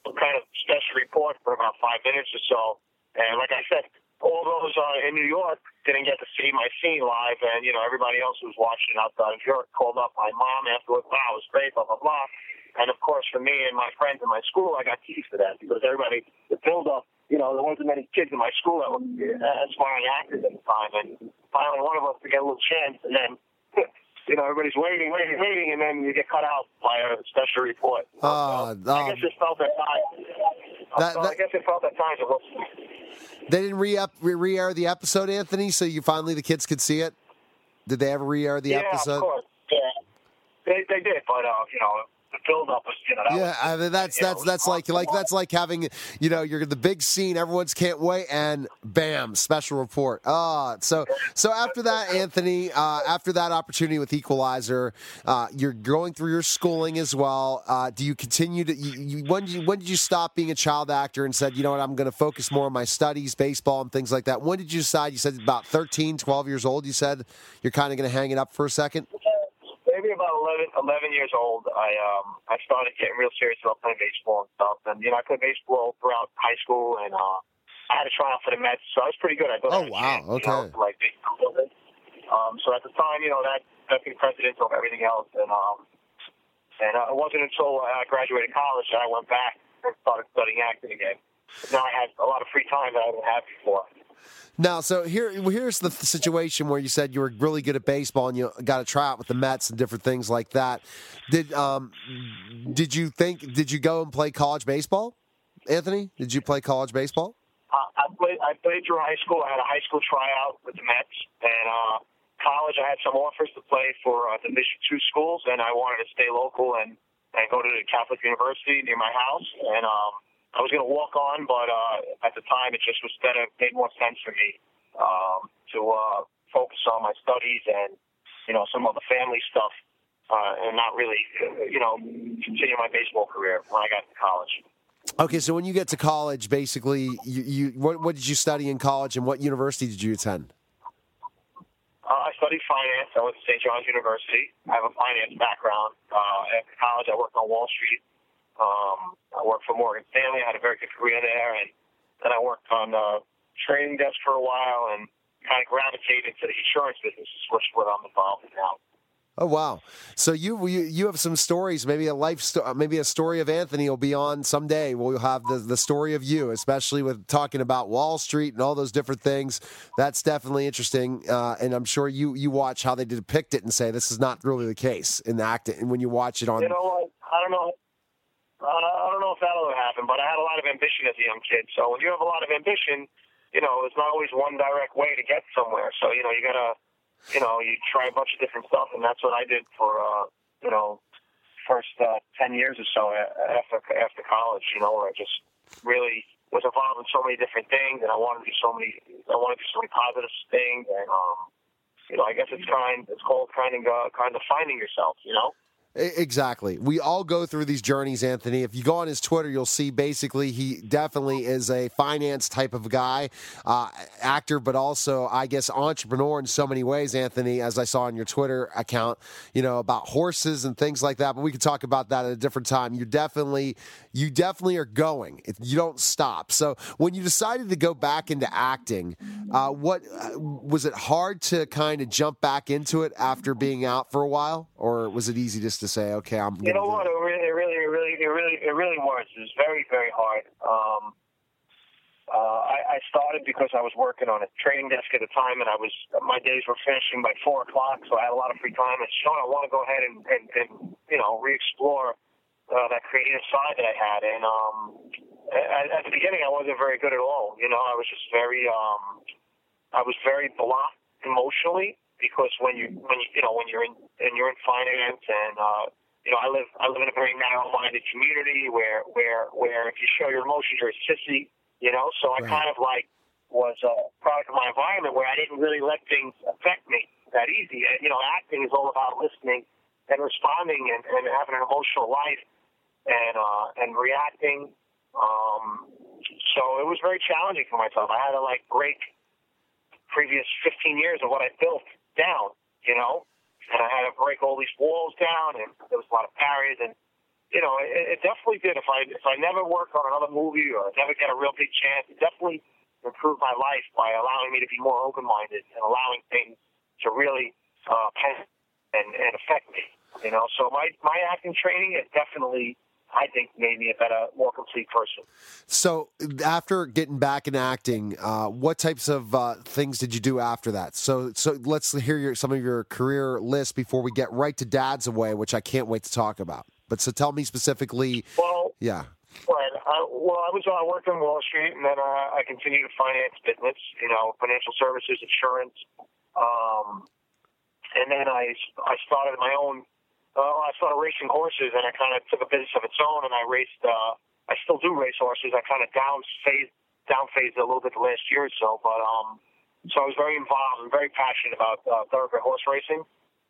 kind of special report for about 5 minutes or so. And like I said, all those in New York didn't get to see my scene live, and, you know, everybody else who was watching outside of New York called up my mom afterwards. Wow, it was great, blah, blah, blah. And, of course, for me and my friends in my school, I got teased for that because everybody, the build-up, you know, there wasn't many kids in my school that were aspiring actors at the time. And finally, one of us would get a little chance, and then, you know, everybody's waiting, and then you get cut out by a special report. I guess it felt at times. I guess it felt at times it was. They didn't re-air the episode, Anthony, so the kids could see it? Did they ever re-air the episode? Yeah, of course. Yeah. They did, but, you know, the build-up was, you know, I mean, that's like having, you know, you're the big scene, everyone's can't wait, and bam, special report. So after that, Anthony, after that opportunity with Equalizer, you're going through your schooling as well. Do you continue to? When did you stop being a child actor and said, you know what, I'm going to focus more on my studies, baseball, and things like that? When did you decide? You said about 13, 12 years old. You said you're kind of going to hang it up for a second. Maybe about 11 years old, I started getting real serious about playing baseball and stuff. And, you know, I played baseball throughout high school, and I had a tryout for the Mets, so I was pretty good. I thought okay. You know, like, so at the time, you know, that took precedence over everything else. And it wasn't until I graduated college that I went back and started studying acting again. Now I had a lot of free time that I didn't have before. Now, so here's the situation where you said you were really good at baseball and you got a tryout with the Mets and different things like that. Did you go and play college baseball, Anthony? Did you play college baseball? I played through high school. I had a high school tryout with the Mets, and college I had some offers to play for Division II schools, and I wanted to stay local and go to the Catholic University near my house, and I was going to walk on, but at the time it just made more sense for me to focus on my studies and, you know, some of the family stuff and not really, you know, continue my baseball career when I got to college. Okay, so when you get to college, basically, what did you study in college and what university did you attend? I studied finance. I went to St. John's University. I have a finance background. After college, I worked on Wall Street. I worked for Morgan Stanley. I had a very good career there, and then I worked on the trading desk for a while and kind of gravitated to the insurance business, which is what I'm involved in now. Oh wow! So you have some stories. Maybe maybe a story of Anthony will be on someday. We'll have the story of you, especially with talking about Wall Street and all those different things. That's definitely interesting, and I'm sure you watch how they depict it and say this is not really the case in the acting. And when you watch it on, you know what? I don't know if that'll ever happen, but I had a lot of ambition as a young kid. So when you have a lot of ambition, you know, it's not always one direct way to get somewhere. So, you know, you gotta, you know, you try a bunch of different stuff, and that's what I did for, you know, first 10 years or so after college, you know, where I just really was involved in so many different things, and I wanted to do so many positive things, and, you know, I guess it's called kind of finding yourself, you know? Exactly. We all go through these journeys, Anthony. If you go on his Twitter, you'll see basically he definitely is a finance type of guy, actor, but also, I guess, entrepreneur in so many ways, Anthony, as I saw on your Twitter account, you know, about horses and things like that. But we could talk about that at a different time. You definitely are going. You don't stop. So when you decided to go back into acting, what was it hard to kind of jump back into it after being out for a while? Or was it easy just to say, okay, I'm going to do it? You know what? It really was. It was very, very hard. I started because I was working on a trading desk at the time, and my days were finishing by 4 o'clock, so I had a lot of free time. And Sean, I want to go ahead and you know, re-explore that creative side that I had. And at the beginning, I wasn't very good at all. You know, I was just very blocked emotionally. Because when you're in finance, and you know, I live in a very narrow-minded community where if you show your emotions, you're a sissy, you know. So I kind of like was a product of my environment where I didn't really let things affect me that easy. You know, acting is all about listening and responding and having an emotional life and reacting. So it was very challenging for myself. I had to break previous 15 years of what I built down, you know, and I had to break all these walls down, and there was a lot of barriers, and, it definitely did. If I never worked on another movie or never get a real big chance, it definitely improved my life by allowing me to be more open-minded and allowing things to really and affect me. So my acting training, it definitely, I think, made me a better, more complete person. So after getting back in acting, what types of things did you do after that? So let's hear some of your career list before we get right to Dad's Away, which I can't wait to talk about. But so tell me specifically. Well, yeah. Right. I was working Wall Street, and then I continued to finance business, financial services, insurance. And then I started my own. I started racing horses, and I kind of took a business of its own, and I raced. I still do race horses. I kind of downphased it a little bit the last year or so, but so I was very involved and very passionate about thoroughbred horse racing.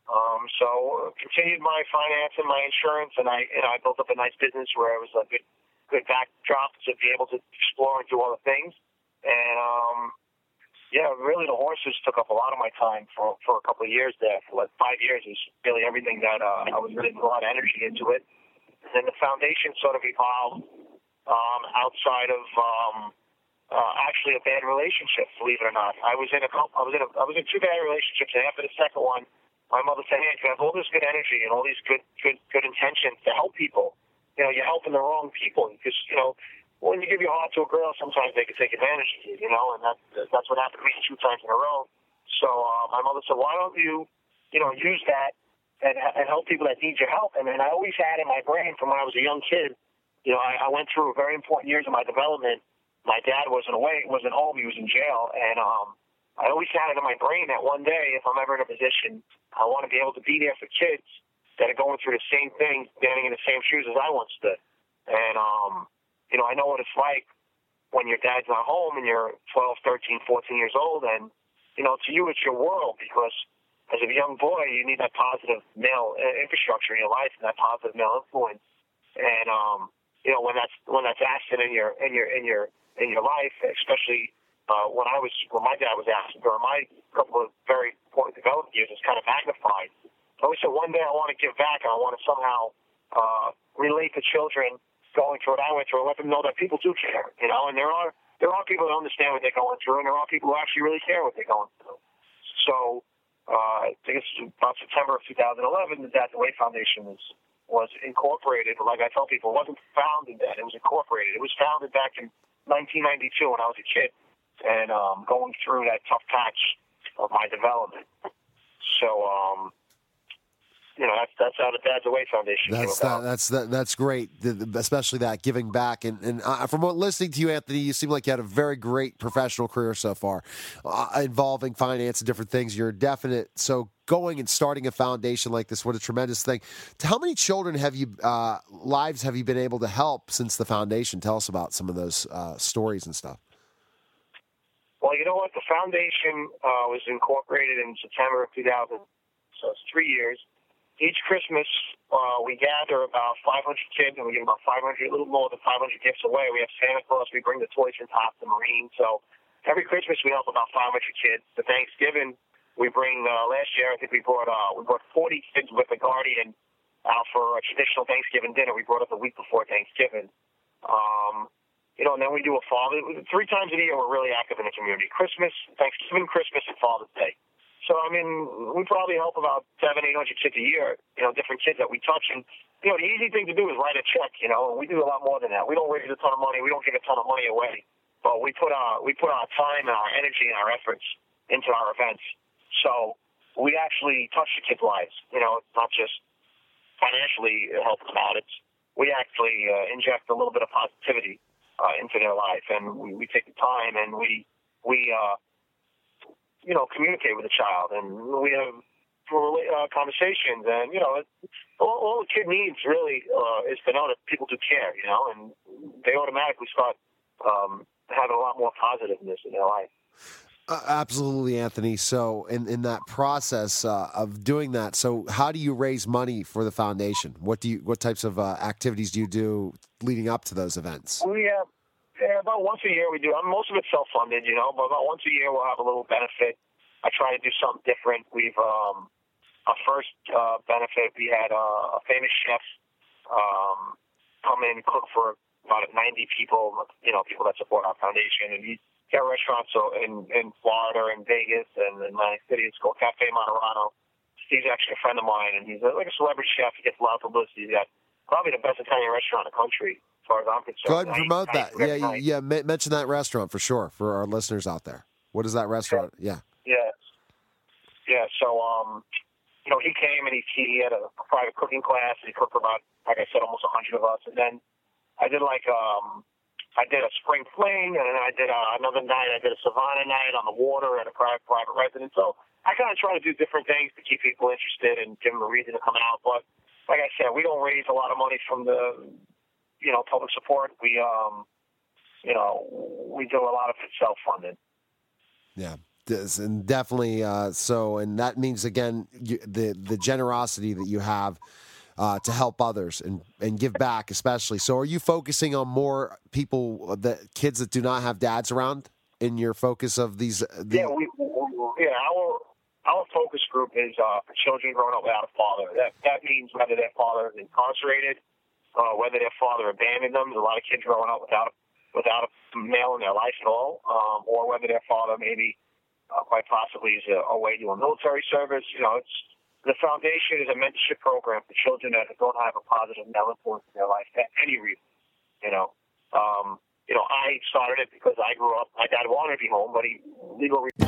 So continued my finance and my insurance, and I built up a nice business where it was a good backdrop to be able to explore and do other things. And really the horses took up a lot of my time for a couple of years there. For like 5 years, it was really everything that I was really putting a lot of energy into it. And then the foundation sort of evolved outside of actually a bad relationship, believe it or not. I was in 2 bad relationships, and after the second one, my mother said, "Hey, you have all this good energy and all these good intentions to help people. You're helping the wrong people because when you give your heart to a girl, sometimes they can take advantage of you, and that's what happened to me 2 times in a row. So my mother said, why don't you, use that and help people that need your help? And I always had in my brain from when I was a young kid, I went through very important years of my development. My dad wasn't home, he was in jail, and I always had it in my brain that one day, if I'm ever in a position, I want to be able to be there for kids that are going through the same thing, standing in the same shoes as I once stood. And I know what it's like when your dad's not home and you're 12, 13, 14 years old, and, to you it's your world because as a young boy you need that positive male infrastructure in your life and that positive male influence. And, when that's absent in your life, especially when my dad was absent during my couple of very important development years, it's kind of magnified. So I always said one day I want to give back and I want to somehow relate to children going through what I went through and let them know that people do care, and there are people that understand what they're going through, and there are people who actually really care what they're going through. So I think it's about September of 2011, the Dad's Away Foundation was incorporated. Like I tell people, it wasn't founded then; it was incorporated. It was founded back in 1992 when I was a kid, and going through that tough patch of my development. So. That's how the Dad's Away Foundation came about. That's great, especially that giving back. And from listening to you, Anthony, you seem like you had a very great professional career so far, involving finance and different things. You're definite. So going and starting a foundation like this, what a tremendous thing. How many children lives have you been able to help since the foundation? Tell us about some of those stories and stuff. Well, you know what? The foundation was incorporated in September of 2000, so it's 3 years. Each Christmas, we gather about 500 kids, and we give about 500, a little more than 500 gifts away. We have Santa Claus. We bring the toys from top to Marine. So every Christmas, we help about 500 kids. The Thanksgiving, we bring. Last year, I think we brought 40 kids with a guardian out for a traditional Thanksgiving dinner. We brought up the week before Thanksgiving. And then we do a Father. 3 times a year, we're really active in the community: Christmas, Thanksgiving, Christmas, and Father's Day. So, we probably help about 700-800 kids a year, different kids that we touch. And, the easy thing to do is write a check, and we do a lot more than that. We don't raise a ton of money. We don't give a ton of money away. But we put our time and our energy and our efforts into our events. So we actually touch the kids' lives. It's not just financially help them out. We actually inject a little bit of positivity into their life. And we take the time and we communicate with the child, and we have conversations, and all the kid needs really is to know that people do care, and they automatically start having a lot more positiveness in their life. Absolutely, Anthony. So in that process of doing that, so how do you raise money for the foundation? What types of activities do you do leading up to those events? We have about once a year we do. Most of it's self-funded, but about once a year we'll have a little benefit. I try to do something different. We've our first benefit, we had a famous chef come in, cook for about 90 people, people that support our foundation. And he's got restaurants in Florida and Vegas and in Atlantic City. It's called Cafe Monterano. Steve's actually a friend of mine, and he's like a celebrity chef. He gets a lot of publicity. He's got probably the best Italian restaurant in the country, as far as I'm concerned. Go ahead and promote that. Yeah, mention that restaurant for sure for our listeners out there. What is that restaurant? Yeah. Yeah. So, he came and he had a private cooking class. And he cooked for about, like I said, almost 100 of us. And then I did I did a spring fling, and then I did another night. I did a Savannah night on the water at a private residence. So I kind of try to do different things to keep people interested and give them a reason to come out. But like I said, we don't raise a lot of money from the, public support. We, we do a lot of it self-funded. Yeah. And definitely so, and that means, again, the generosity that you have to help others and give back, especially. So are you focusing on more people, kids that do not have dads around in your focus of these? Our focus group is for children growing up without a father. That means whether their father is incarcerated, whether their father abandoned them. There's a lot of kids growing up without a male in their life at all, or whether their father maybe quite possibly is away doing military service. The foundation is a mentorship program for children that don't have a positive male influence in their life for any reason. I started it because I grew up. My dad wanted to be home, but he legally.